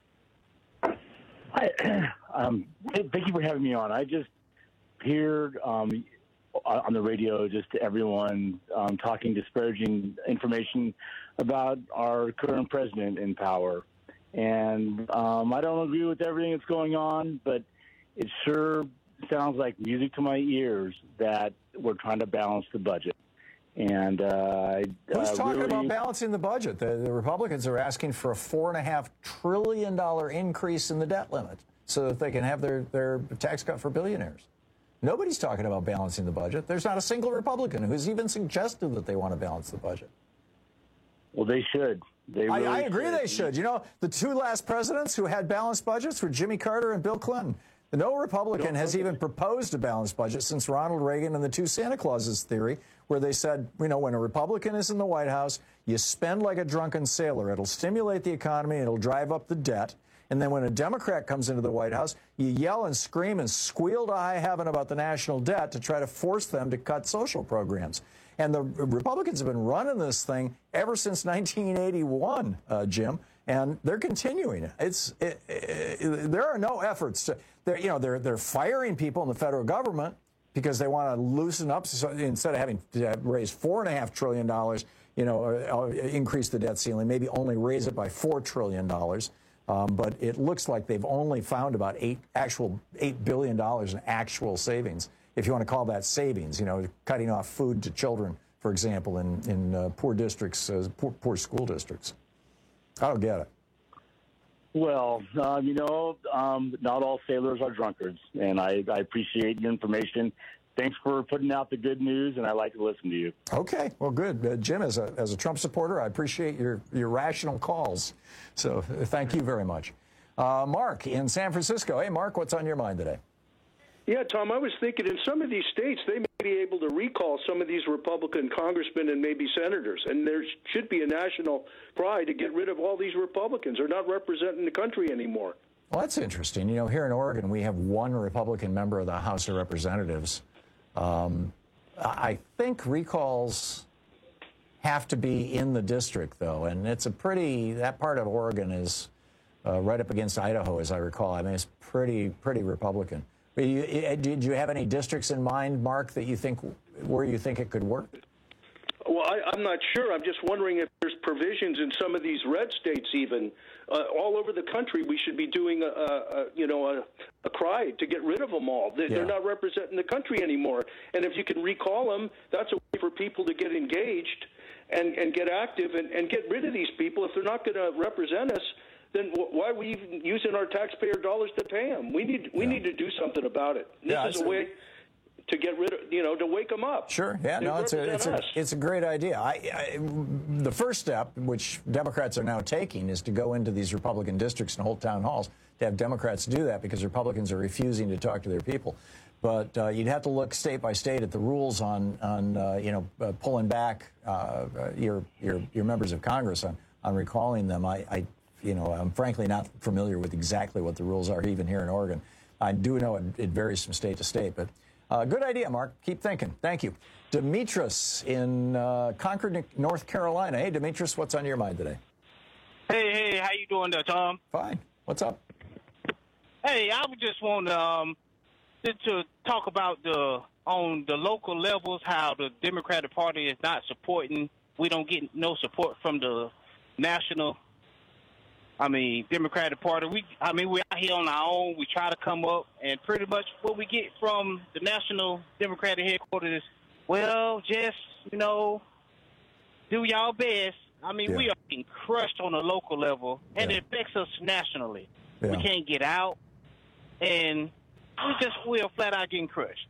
Hi, um, thank you for having me on. I just heard um, on the radio just to everyone um, talking disparaging information about our current president in power. And um, I don't agree with everything that's going on, but it sure sounds like music to my ears that we're trying to balance the budget. And uh,
who's
uh,
talking
really...
about balancing the budget? The, the Republicans are asking for a four and a half trillion dollar increase in the debt limit so that they can have their, their tax cut for billionaires. Nobody's talking about balancing the budget. There's not a single Republican who's even suggested that they want to balance the budget.
Well, they should. They really
I, I agree
should.
they should. You know, the two last presidents who had balanced budgets were Jimmy Carter and Bill Clinton. No Republican has even proposed a balanced budget since Ronald Reagan and the two Santa Clauses theory, where they said, you know, when a Republican is in the White House, you spend like a drunken sailor. It'll stimulate the economy. It'll drive up the debt. And then when a Democrat comes into the White House, you yell and scream and squeal to high heaven about the national debt to try to force them to cut social programs. And the Republicans have been running this thing ever since nineteen eighty-one, uh, Jim, and they're continuing it. It's it, it, there are no efforts to, they're, you know, they're they're firing people in the federal government because they want to loosen up. So instead of having to raise four and a half trillion dollars, you know, uh, increase the debt ceiling, maybe only raise it by four trillion dollars. Um, but it looks like they've only found about eight actual eight billion dollars in actual savings, if you want to call that savings. You know, cutting off food to children, for example, in in uh, poor districts, uh, poor, poor school districts. I don't get it.
Well, uh, you know, um, not all sailors are drunkards, and I, I appreciate your information. Thanks for putting out the good news, and I like to listen to you.
Okay, well, good. Uh, Jim, as a, as a Trump supporter, I appreciate your, your rational calls. So uh, thank you very much. Uh, Mark in San Francisco. Hey, Mark, what's on your mind today?
Yeah, Tom, I was thinking in some of these states, they may be able to recall some of these Republican congressmen and maybe senators, and there should be a national cry to get rid of all these Republicans. They're not representing the country anymore.
Well, that's interesting. You know, here in Oregon, we have one Republican member of the House of Representatives. Um, I think recalls have to be in the district, though, and it's a pretty, that part of Oregon is uh, right up against Idaho, as I recall. I mean, it's pretty, pretty Republican. But you, did you have any districts in mind, Mark, that you think, where you think it could work?
Well, I, I'm not sure. I'm just wondering if there's provisions in some of these red states, even uh, all over the country. We should be doing a, a you know, a, a cry to get rid of them all. They're, yeah. they're not representing the country anymore. And if you can recall them, that's a way for people to get engaged and, and get active and, and get rid of these people. If they're not going to represent us, then why are we even using our taxpayer dollars to pay them? We need we yeah. need to do something about it. This yeah, is a way to get rid of, you know, to wake them up.
Sure, yeah, no, it's a, it's, a, it's a great idea. I, I, the first step, which Democrats are now taking, is to go into these Republican districts and hold town halls to have Democrats do that because Republicans are refusing to talk to their people. But uh, you'd have to look state by state at the rules on, on uh, you know, uh, pulling back uh, your, your your members of Congress on, on recalling them. I, I, you know, I'm frankly not familiar with exactly what the rules are, even here in Oregon. I do know it, it varies from state to state, but uh, good idea, Mark. Keep thinking. Thank you. Demetrius in uh, Concord, North Carolina. Hey, Demetrius, what's on your mind today?
Hey, hey, how you doing there, Tom?
Fine. What's up?
Hey, I would just want um, to, to talk about the on the local levels how the Democratic Party is not supporting. We don't get no support from the national. I mean, Democratic Party, we, I mean, we're out here on our own. We try to come up, and pretty much what we get from the national Democratic headquarters is, well, just, you know, do y'all best. I mean, yeah. we are being crushed on a local level, and yeah. it affects us nationally. Yeah. We can't get out, and we just, we're flat out getting crushed.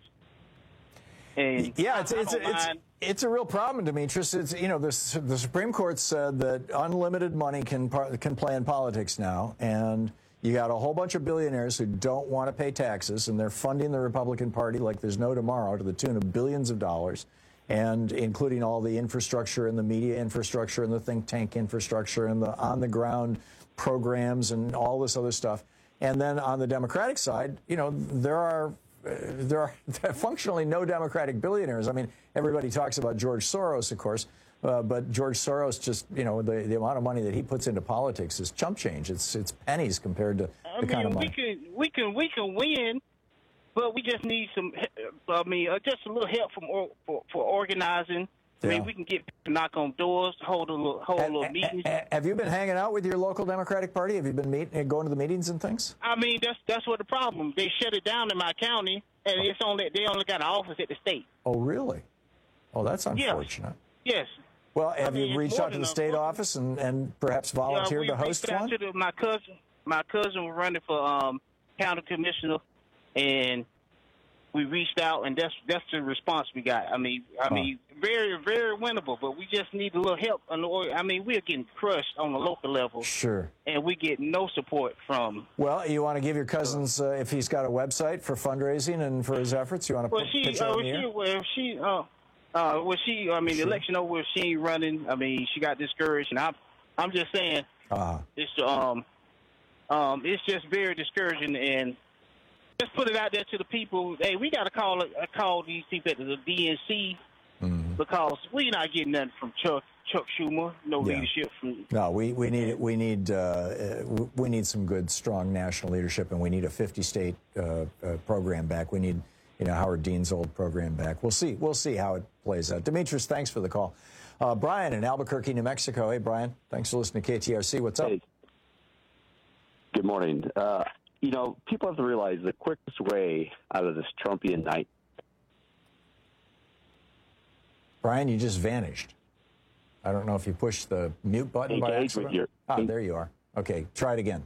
And
yeah, it's it's a, it's, it's a real problem, Demetrius. It's, you know, the, the Supreme Court said that unlimited money can can play in politics now, and you got a whole bunch of billionaires who don't want to pay taxes, and they're funding the Republican Party like there's no tomorrow to the tune of billions of dollars, and including all the infrastructure and the media infrastructure and the think tank infrastructure and the on-the-ground programs and all this other stuff. And then on the Democratic side, you know, there are Uh, there are functionally no Democratic billionaires. I mean, everybody talks about George Soros, of course, uh, but George Soros just, you know, the, the amount of money that he puts into politics is chump change. It's it's pennies compared to
I
the
mean,
kind of money.
We can, we can, we can win, but we just need some, I mean, uh, just a little help from or, for, for organizing. I
Yeah.
mean, we can get people to knock on doors, hold a little, hold a little meetings.
Have you been hanging out with your local Democratic Party? Have you been meet, going to the meetings and things?
I mean, that's that's what the problem. They shut it down in my county, and it's only they only got an office at the state.
Oh, really? Oh, that's unfortunate.
Yes. yes.
Well, have
I mean,
you reached out to the state office and, and perhaps volunteered
yeah,
to host
one?
one?
To the, my cousin, my cousin was running for um, county commissioner, and we reached out, and that's that's the response we got. I mean, I huh. mean, very, very winnable, but we just need a little help. I mean, we're getting crushed on the local level.
Sure.
And we get no support from.
Well, you want to give your cousins, uh, if he's got a website for fundraising and for his efforts, you want to
well,
put
she,
pitch
uh,
on
well,
the air?
she, well, she, uh, uh, well, she, I mean, sure. the election over, she ain't running. I mean, she got discouraged, and I'm, I'm just saying,
uh-huh.
it's um. Um, it's just very discouraging, and just put it out there to the people. Hey, we got to call it, call these people at the D N C mm-hmm. because we're not getting nothing from Chuck Chuck Schumer. No yeah. leadership from.
No, we we need we need uh, we need some good, strong national leadership, and we need a fifty-state uh, uh, program back. We need you know Howard Dean's old program back. We'll see. We'll see how it plays out. Demetrius, thanks for the call. Uh, Brian in Albuquerque, New Mexico. Hey, Brian. Thanks for listening to K T R C. What's up?
Hey. Good morning. Uh, you know, people have to realize the quickest way out of this Trumpian night.
Brian, you just vanished. I don't know if you pushed the mute button by accident. Your, ah, there you are. Okay, try it again.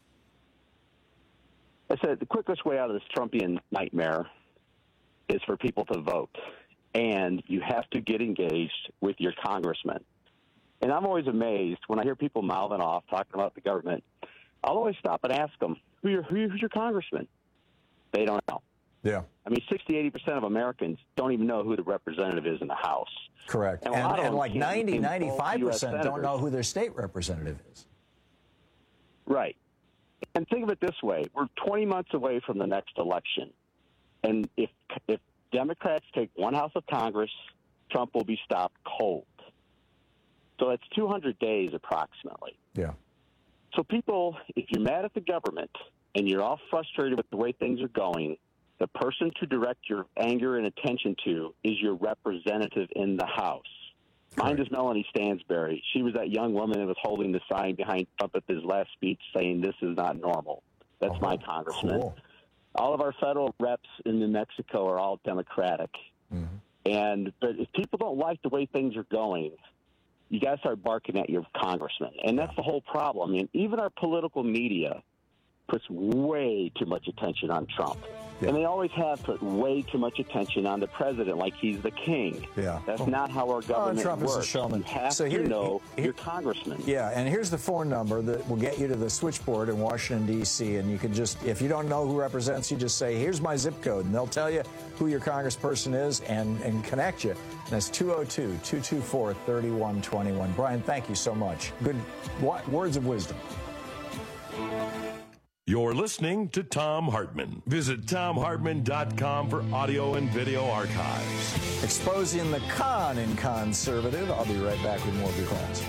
I said the quickest way out of this Trumpian nightmare is for people to vote. And you have to get engaged with your congressman. And I'm always amazed when I hear people mouthing off, talking about the government. I'll always stop and ask them, Who your, who's your congressman? They don't know.
Yeah.
I mean, sixty, eighty percent of Americans don't even know who the representative is in the House.
Correct. And, and, and like ninety, ninety-five percent don't know who their state representative is.
Right. And think of it this way. We're twenty months away from the next election. And if if Democrats take one house of Congress, Trump will be stopped cold. So that's two hundred days approximately.
Yeah.
So people, if you're mad at the government and you're all frustrated with the way things are going, the person to direct your anger and attention to is your representative in the House. Mine is Melanie Stansbury. She was that young woman that was holding the sign behind Trump at his last speech saying this is not normal. That's oh, my congressman.
Cool.
All of our federal reps in New Mexico are all Democratic. Mm-hmm. And but if people don't like the way things are going, you got to start barking at your congressman. And that's the whole problem. I mean, even our political media puts way too much attention on Trump. Yeah. And they always have put way too much attention on the president like he's the king.
Yeah.
That's not how our government
oh, Trump
works.
Is a showman.
You have
so
to
here,
know
here,
your congressman.
Yeah, and here's the phone number that will get you to the switchboard in Washington, D C, and you can just, if you don't know who represents you, just say, here's my zip code, and they'll tell you who your congressperson is and, and connect you. And that's two oh two, two two four, three one two one. Brian, thank you so much. Good words of wisdom.
You're listening to Thom Hartmann. Visit Thom Hartmann dot com for audio and video archives.
Exposing the con in conservative. I'll be right back with more of your calls.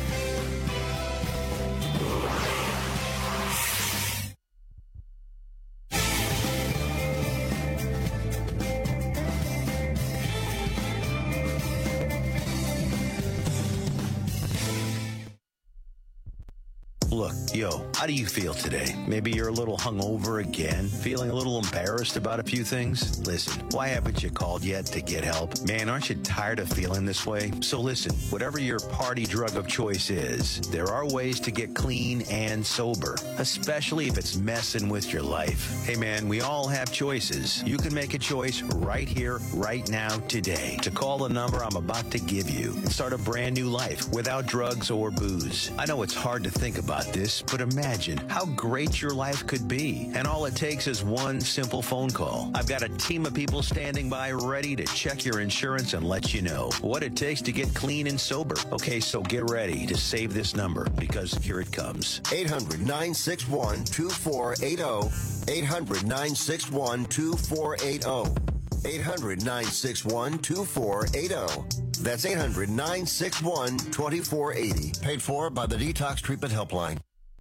Look, yo, how do you feel today? Maybe you're a little hungover again, feeling a little embarrassed about a few things? Listen, why haven't you called yet to get help? Man, aren't you tired of feeling this way? So listen, whatever your party drug of choice is, there are ways to get clean and sober, especially if it's messing with your life. Hey man, we all have choices. You can make a choice right here, right now, today, to call the number I'm about to give you and start a brand new life without drugs or booze. I know it's hard to think about this, but imagine how great your life could be. And all it takes is one simple phone call. I've got a team of people standing by ready to check your insurance and let you know what it takes to get clean and sober. Okay, so get ready to save this number because here it comes.
eight hundred, nine six one, two four eight zero. eight hundred, nine six one, two four eight zero. eight hundred, nine six one, two four eight zero. That's eight hundred, nine six one, two four eight zero. Paid for by the Detox Treatment Helpline.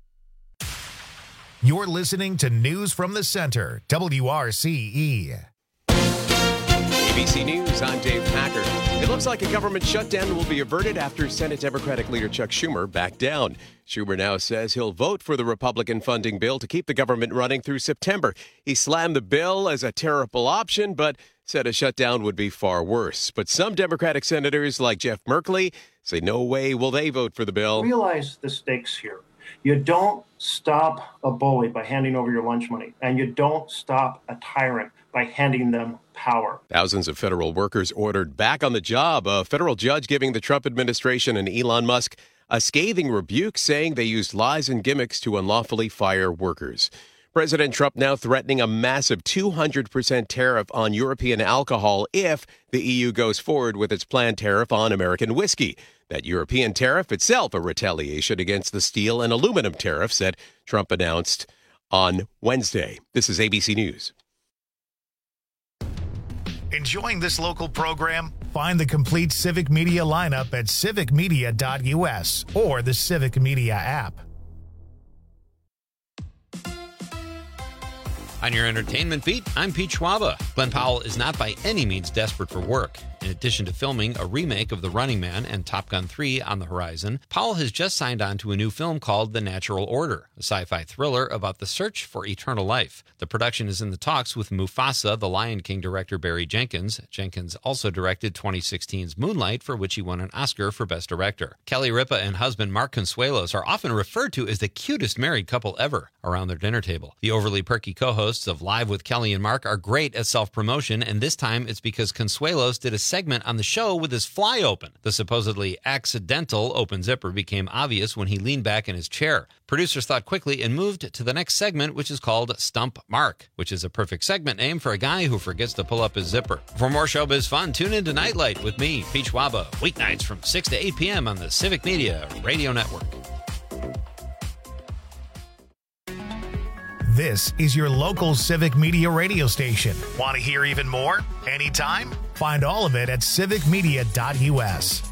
You're listening to News from the Center, W R C E.
A B C News, I'm Dave Packer. It looks like a government shutdown will be averted after Senate Democratic leader Chuck Schumer backed down. Schumer now says he'll vote for the Republican funding bill to keep the government running through September. He slammed the bill as a terrible option, but said a shutdown would be far worse. But some Democratic senators, like Jeff Merkley, say no way will they vote for the bill.
Realize the stakes here. You don't stop a bully by handing over your lunch money, and you don't stop a tyrant by handing them power.
Thousands of federal workers ordered back on the job. A federal judge giving the Trump administration and Elon Musk a scathing rebuke, saying they used lies and gimmicks to unlawfully fire workers. President Trump now threatening a massive two hundred percent tariff on European alcohol if the E U goes forward with its planned tariff on American whiskey. That European tariff itself a retaliation against the steel and aluminum tariffs that Trump announced on Wednesday. This is A B C News.
Enjoying this local program? Find the complete Civic Media lineup at civic media dot U S or the Civic Media app.
On your entertainment beat, I'm Pete Schwaba. Glenn Powell is not by any means desperate for work. In addition to filming a remake of The Running Man and Top Gun three on the horizon, Powell has just signed on to a new film called The Natural Order, a sci-fi thriller about the search for eternal life. The production is in the talks with Mufasa, the Lion King director Barry Jenkins. Jenkins also directed twenty sixteen's Moonlight, for which he won an Oscar for Best Director. Kelly Ripa and husband Mark Consuelos are often referred to as the cutest married couple ever around their dinner table. The overly perky co-hosts of Live with Kelly and Mark are great at self-promotion, and this time it's because Consuelos did a segment on the show with his fly open. The supposedly accidental open zipper became obvious when he leaned back in his chair. Producers thought quickly and moved to the next segment, which is called Stump Mark, which is a perfect segment name for a guy who forgets to pull up his zipper. For more showbiz fun, tune in to Nightlight with me, Pete Schwaba, weeknights from six to eight p.m. on the Civic Media Radio Network.
This is your local Civic Media radio station. Want to hear even more? Anytime? Find all of it at civic media dot U S.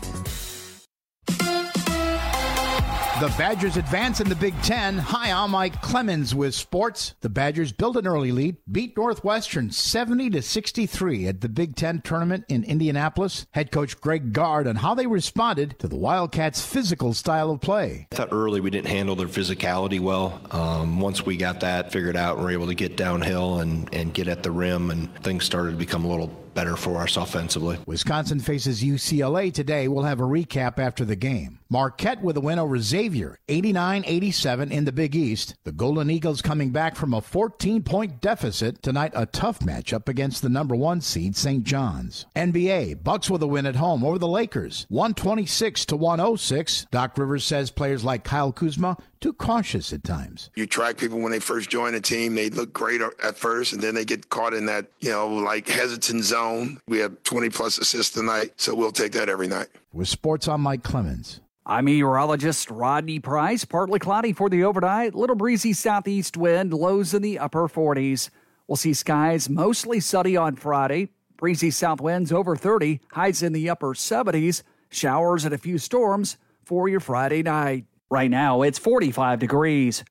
The Badgers advance in the Big Ten. Hi, I'm Mike Clemens with sports. The Badgers built an early lead, beat Northwestern seventy to sixty-three at the Big Ten tournament in Indianapolis. Head coach Greg Gard on how they responded to the Wildcats' physical style of play.
I thought early we didn't handle their physicality well. Um, once we got that figured out, we were able to get downhill and, and get at the rim, and things started to become a little better for us offensively.
Wisconsin faces U C L A today. We'll have a recap after the game. Marquette with a win over Xavier, eighty-nine eighty-seven in the Big East. The Golden Eagles coming back from a fourteen-point deficit. Tonight, a tough matchup against the number one seed, Saint John's. N B A, Bucks with a win at home over the Lakers, one twenty-six to one oh six. Doc Rivers says players like Kyle Kuzma too cautious at times.
You track people when they first join a team, they look great at first, and then they get caught in that, you know, like hesitant zone. We have twenty plus assists tonight, so we'll take that every night.
With sports, I'm Mike Clemens.
I'm meteorologist Rodney Price. Partly cloudy for the overnight, little breezy southeast wind, lows in the upper forties. We'll see skies mostly sunny on Friday. Breezy south winds over thirty, highs in the upper seventies, showers and a few storms for your Friday night. Right now, it's forty-five degrees.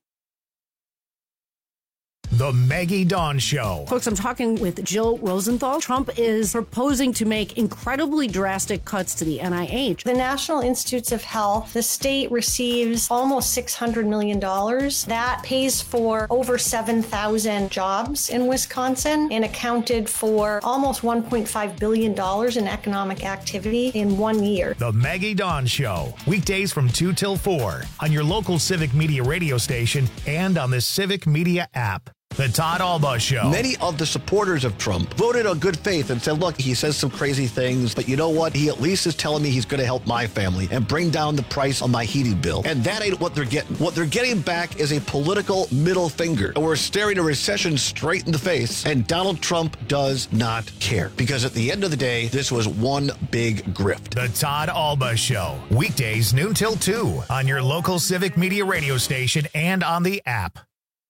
The Maggie Dawn Show.
Folks, I'm talking with Jill Rosenthal. Trump is proposing to make incredibly drastic cuts to the N I H.
The National Institutes of Health, the state receives almost six hundred million dollars. That pays for over seven thousand jobs in Wisconsin and accounted for almost one point five billion dollars in economic activity in one year.
The Maggie Dawn Show. Weekdays from two till four on your local Civic Media radio station and on the Civic Media app. The Todd Alba Show.
Many of the supporters of Trump voted on good faith and said, look, he says some crazy things, but you know what? He at least is telling me he's going to help my family and bring down the price on my heating bill. And that ain't what they're getting. What they're getting back is a political middle finger. And we're staring a recession straight in the face, and Donald Trump does not care. Because at the end of the day, this was one big grift.
The Todd Alba Show. Weekdays noon till two on your local Civic Media radio station and on the app.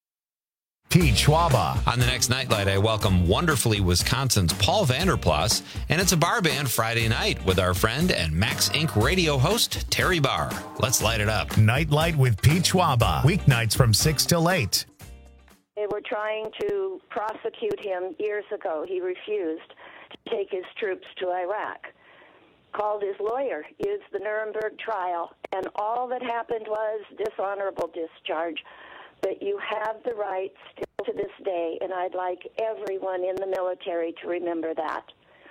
Pete Schwaba.
On the next Nightlight, I welcome wonderfully Wisconsin's Paul Vanderplas, and it's a bar band Friday night with our friend and Max Incorporated radio host, Terry Barr. Let's light it up.
Nightlight with Pete Schwaba. Weeknights from six till eight.
They were trying to prosecute him years ago. He refused to take his troops to Iraq. Called his lawyer, used the Nuremberg trial, and all that happened was dishonorable discharge. But you have the right still to this day, and I'd like everyone in the military to remember that.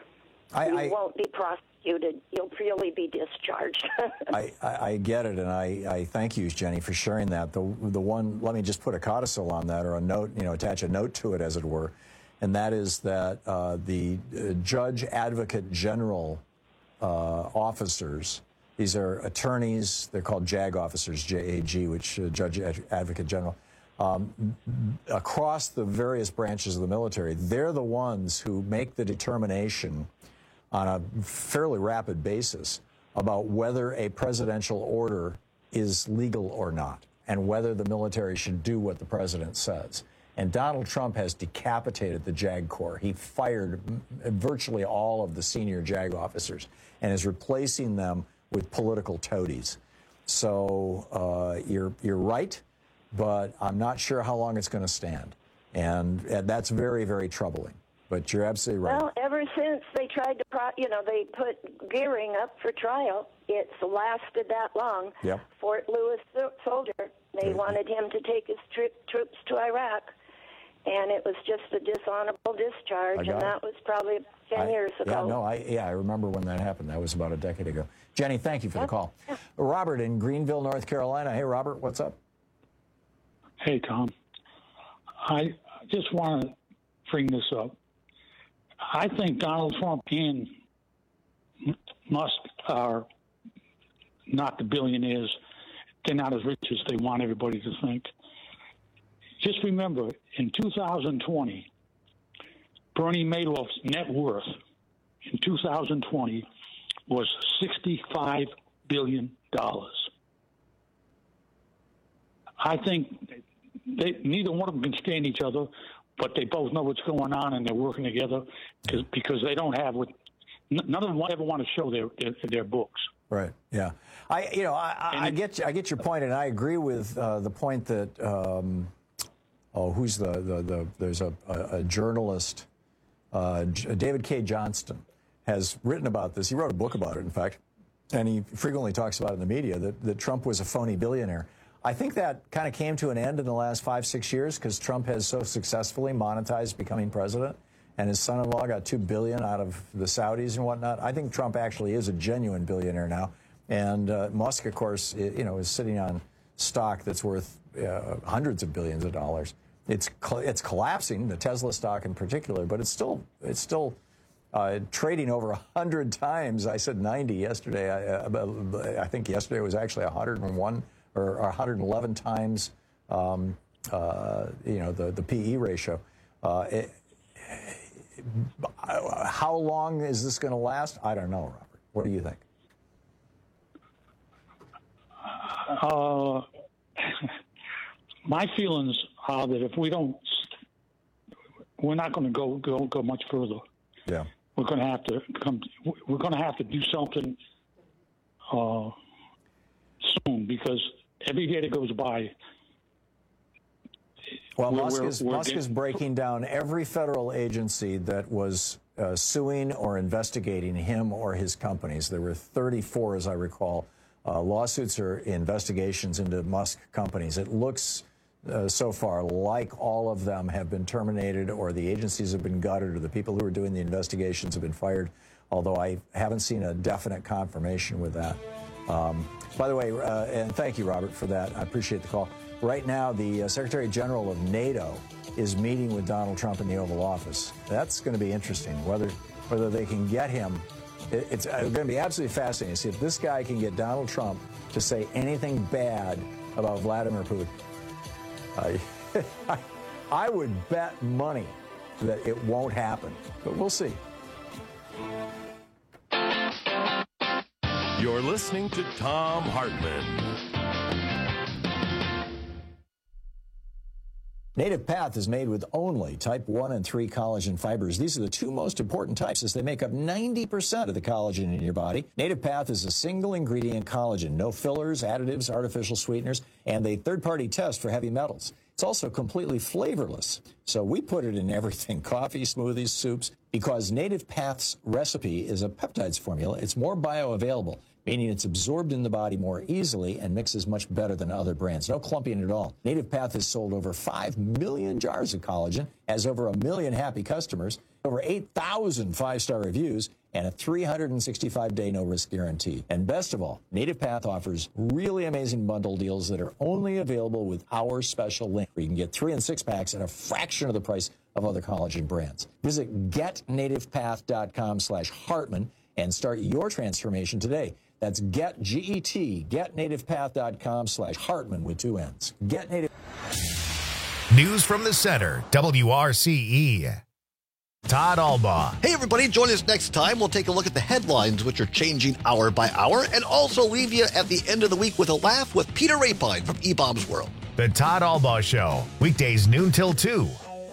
I, you I, won't be prosecuted. You'll really be discharged.
I, I, I get it, and I, I thank you, Jenny, for sharing that. The, the one, let me just put a codicil on that, or a note, you know, attach a note to it, as it were, and that is that uh, the uh, Judge Advocate General uh, officers, these are attorneys, they're called JAG officers, J A G, which uh, Judge Ad- Advocate General. um, across the various branches of the military, they're the ones who make the determination on a fairly rapid basis about whether a presidential order is legal or not, and whether the military should do what the president says. And Donald Trump has decapitated the JAG Corps. He fired virtually all of the senior JAG officers and is replacing them with political toadies. So uh, you're, you're right, but I'm not sure how long it's going to stand. And, and that's very, very troubling. But you're absolutely right.
Well, ever since they tried to, pro- you know, they put Gearing up for trial, it's lasted that long.
Yep.
Fort Lewis soldier, they wanted him to take his tri- troops to Iraq, and it was just a dishonorable discharge, and that was probably ten
I,
years ago.
Yeah, no, I, yeah, I remember when that happened. That was about a decade ago. Jenny, thank you for the call. Robert in Greenville, North Carolina. Hey, Robert, what's up?
Hey, Tom. I just want to bring this up. I think Donald Trump and Musk are not the billionaires. They're not as rich as they want everybody to think. Just remember, in two thousand twenty, Bernie Madoff's net worth in two thousand twenty was sixty-five billion dollars. I think they, neither one of them can stand each other, but they both know what's going on and they're working together because they don't have what none of them ever want to show their their, their books.
Right. Yeah. I you know I, I get I get your point, and I agree with uh, the point that um, oh who's the the, the there's a, a, a journalist uh, David K. Johnston has written about this. He wrote a book about it, in fact, and he frequently talks about it in the media that, that Trump was a phony billionaire. I think that kind of came to an end in the last five, six years because Trump has so successfully monetized becoming president, and his son-in-law got two billion dollars out of the Saudis and whatnot. I think Trump actually is a genuine billionaire now, and uh, Musk, of course, you know, is sitting on stock that's worth uh, hundreds of billions of dollars. It's it's collapsing, the Tesla stock in particular, but it's still it's still. Uh, trading over one hundred times. I said ninety yesterday. I, uh, I think yesterday was actually one hundred one or one hundred eleven times, um, uh, you know, the, the P E ratio. Uh, it, how long is this going to last? I don't know, Robert. What do you think?
Uh, my feelings are that if we don't, we're not going to go, go go much further.
Yeah.
We're going to have to come. We're going to have to do something uh, soon because every day that goes by.
Well,
we're,
Musk,
we're,
is,
we're
Musk
getting,
is breaking down every federal agency that was uh, suing or investigating him or his companies. There were thirty-four, as I recall, uh, lawsuits or investigations into Musk companies. It looks Uh, so far, like all of them have been terminated, or the agencies have been gutted, or the people who are doing the investigations have been fired, although I haven't seen a definite confirmation with that. Um, by the way, uh, and thank you, Robert, for that. I appreciate the call. Right now, the uh, Secretary General of NATO is meeting with Donald Trump in the Oval Office. That's going to be interesting, whether whether they can get him. It, it's uh, going to be absolutely fascinating to see if this guy can get Donald Trump to say anything bad about Vladimir Putin. I, I would bet money that it won't happen, but we'll see.
You're listening to Thom Hartmann.
Native Path is made with only type one and three collagen fibers. These are the two most important types as they make up ninety percent of the collagen in your body. Native Path is a single ingredient collagen, no fillers, additives, artificial sweeteners, and a third-party test for heavy metals. It's also completely flavorless. So we put it in everything, coffee, smoothies, soups, because Native Path's recipe is a peptides formula. It's more bioavailable, meaning it's absorbed in the body more easily and mixes much better than other brands. No clumping at all. Native Path has sold over five million jars of collagen, has over a million happy customers, over eight thousand five-star reviews, and a three hundred sixty-five day no-risk guarantee. And best of all, Native Path offers really amazing bundle deals that are only available with our special link, where you can get three and six packs at a fraction of the price of other collagen brands. Visit getnativepath.com slash Hartmann and start your transformation today. That's get, G E T, getnativepath.com slash Hartmann with two N's. Get Native.
News from the Center, W R C E. Todd Albaugh.
Hey, everybody, join us next time. We'll take a look at the headlines, which are changing hour by hour, and also leave you at the end of the week with a laugh with Peter Rapine from E-Bombs World.
The Todd Albaugh Show, weekdays noon till two.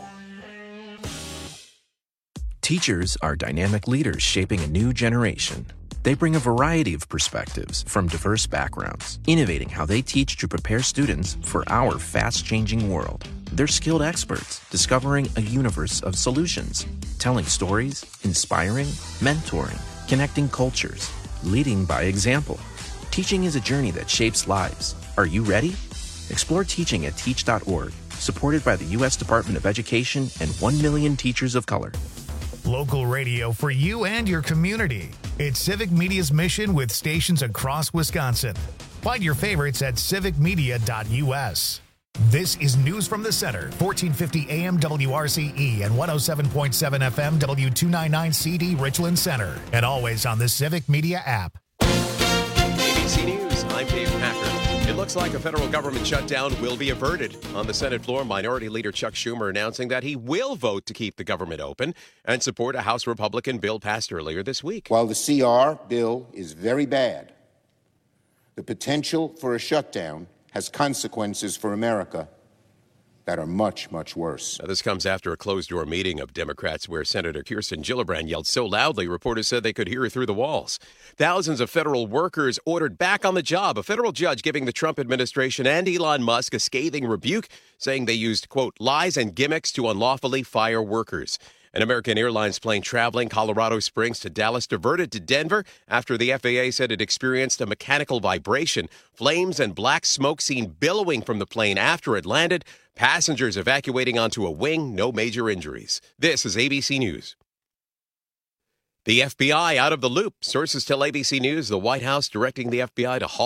Teachers are dynamic leaders shaping a new generation. They bring a variety of perspectives from diverse backgrounds, innovating how they teach to prepare students for our fast-changing world. They're skilled experts, discovering a universe of solutions, telling stories, inspiring, mentoring, connecting cultures, leading by example. Teaching is a journey that shapes lives. Are you ready? Explore teaching at teach dot org, supported by the U S Department of Education and one million teachers of color.
Local radio for you and your community. It's Civic Media's mission with stations across Wisconsin. Find your favorites at civic media dot U S. This is News from the Center, fourteen fifty A M W R C E and one oh seven point seven F M W two ninety-nine C D Richland Center, and always on the Civic Media app.
A B C News, I'm Dave Packer. It looks like a federal government shutdown will be averted. On the Senate floor, Minority Leader Chuck Schumer announcing that he will vote to keep the government open and support a House Republican bill passed earlier this week.
While the C R bill is very bad, the potential for a shutdown has consequences for America that are much, much worse.
Now, this comes after a closed-door meeting of Democrats where Senator Kirsten Gillibrand yelled so loudly, reporters said they could hear her through the walls. Thousands of federal workers ordered back on the job. A federal judge giving the Trump administration and Elon Musk a scathing rebuke, saying they used, quote, lies and gimmicks to unlawfully fire workers. An American Airlines plane traveling Colorado Springs to Dallas diverted to Denver after the F A A said it experienced a mechanical vibration. Flames and black smoke seen billowing from the plane after it landed. Passengers evacuating onto a wing, no major injuries. This is A B C News. The F B I out of the loop. Sources tell A B C News the White House directing the F B I to halt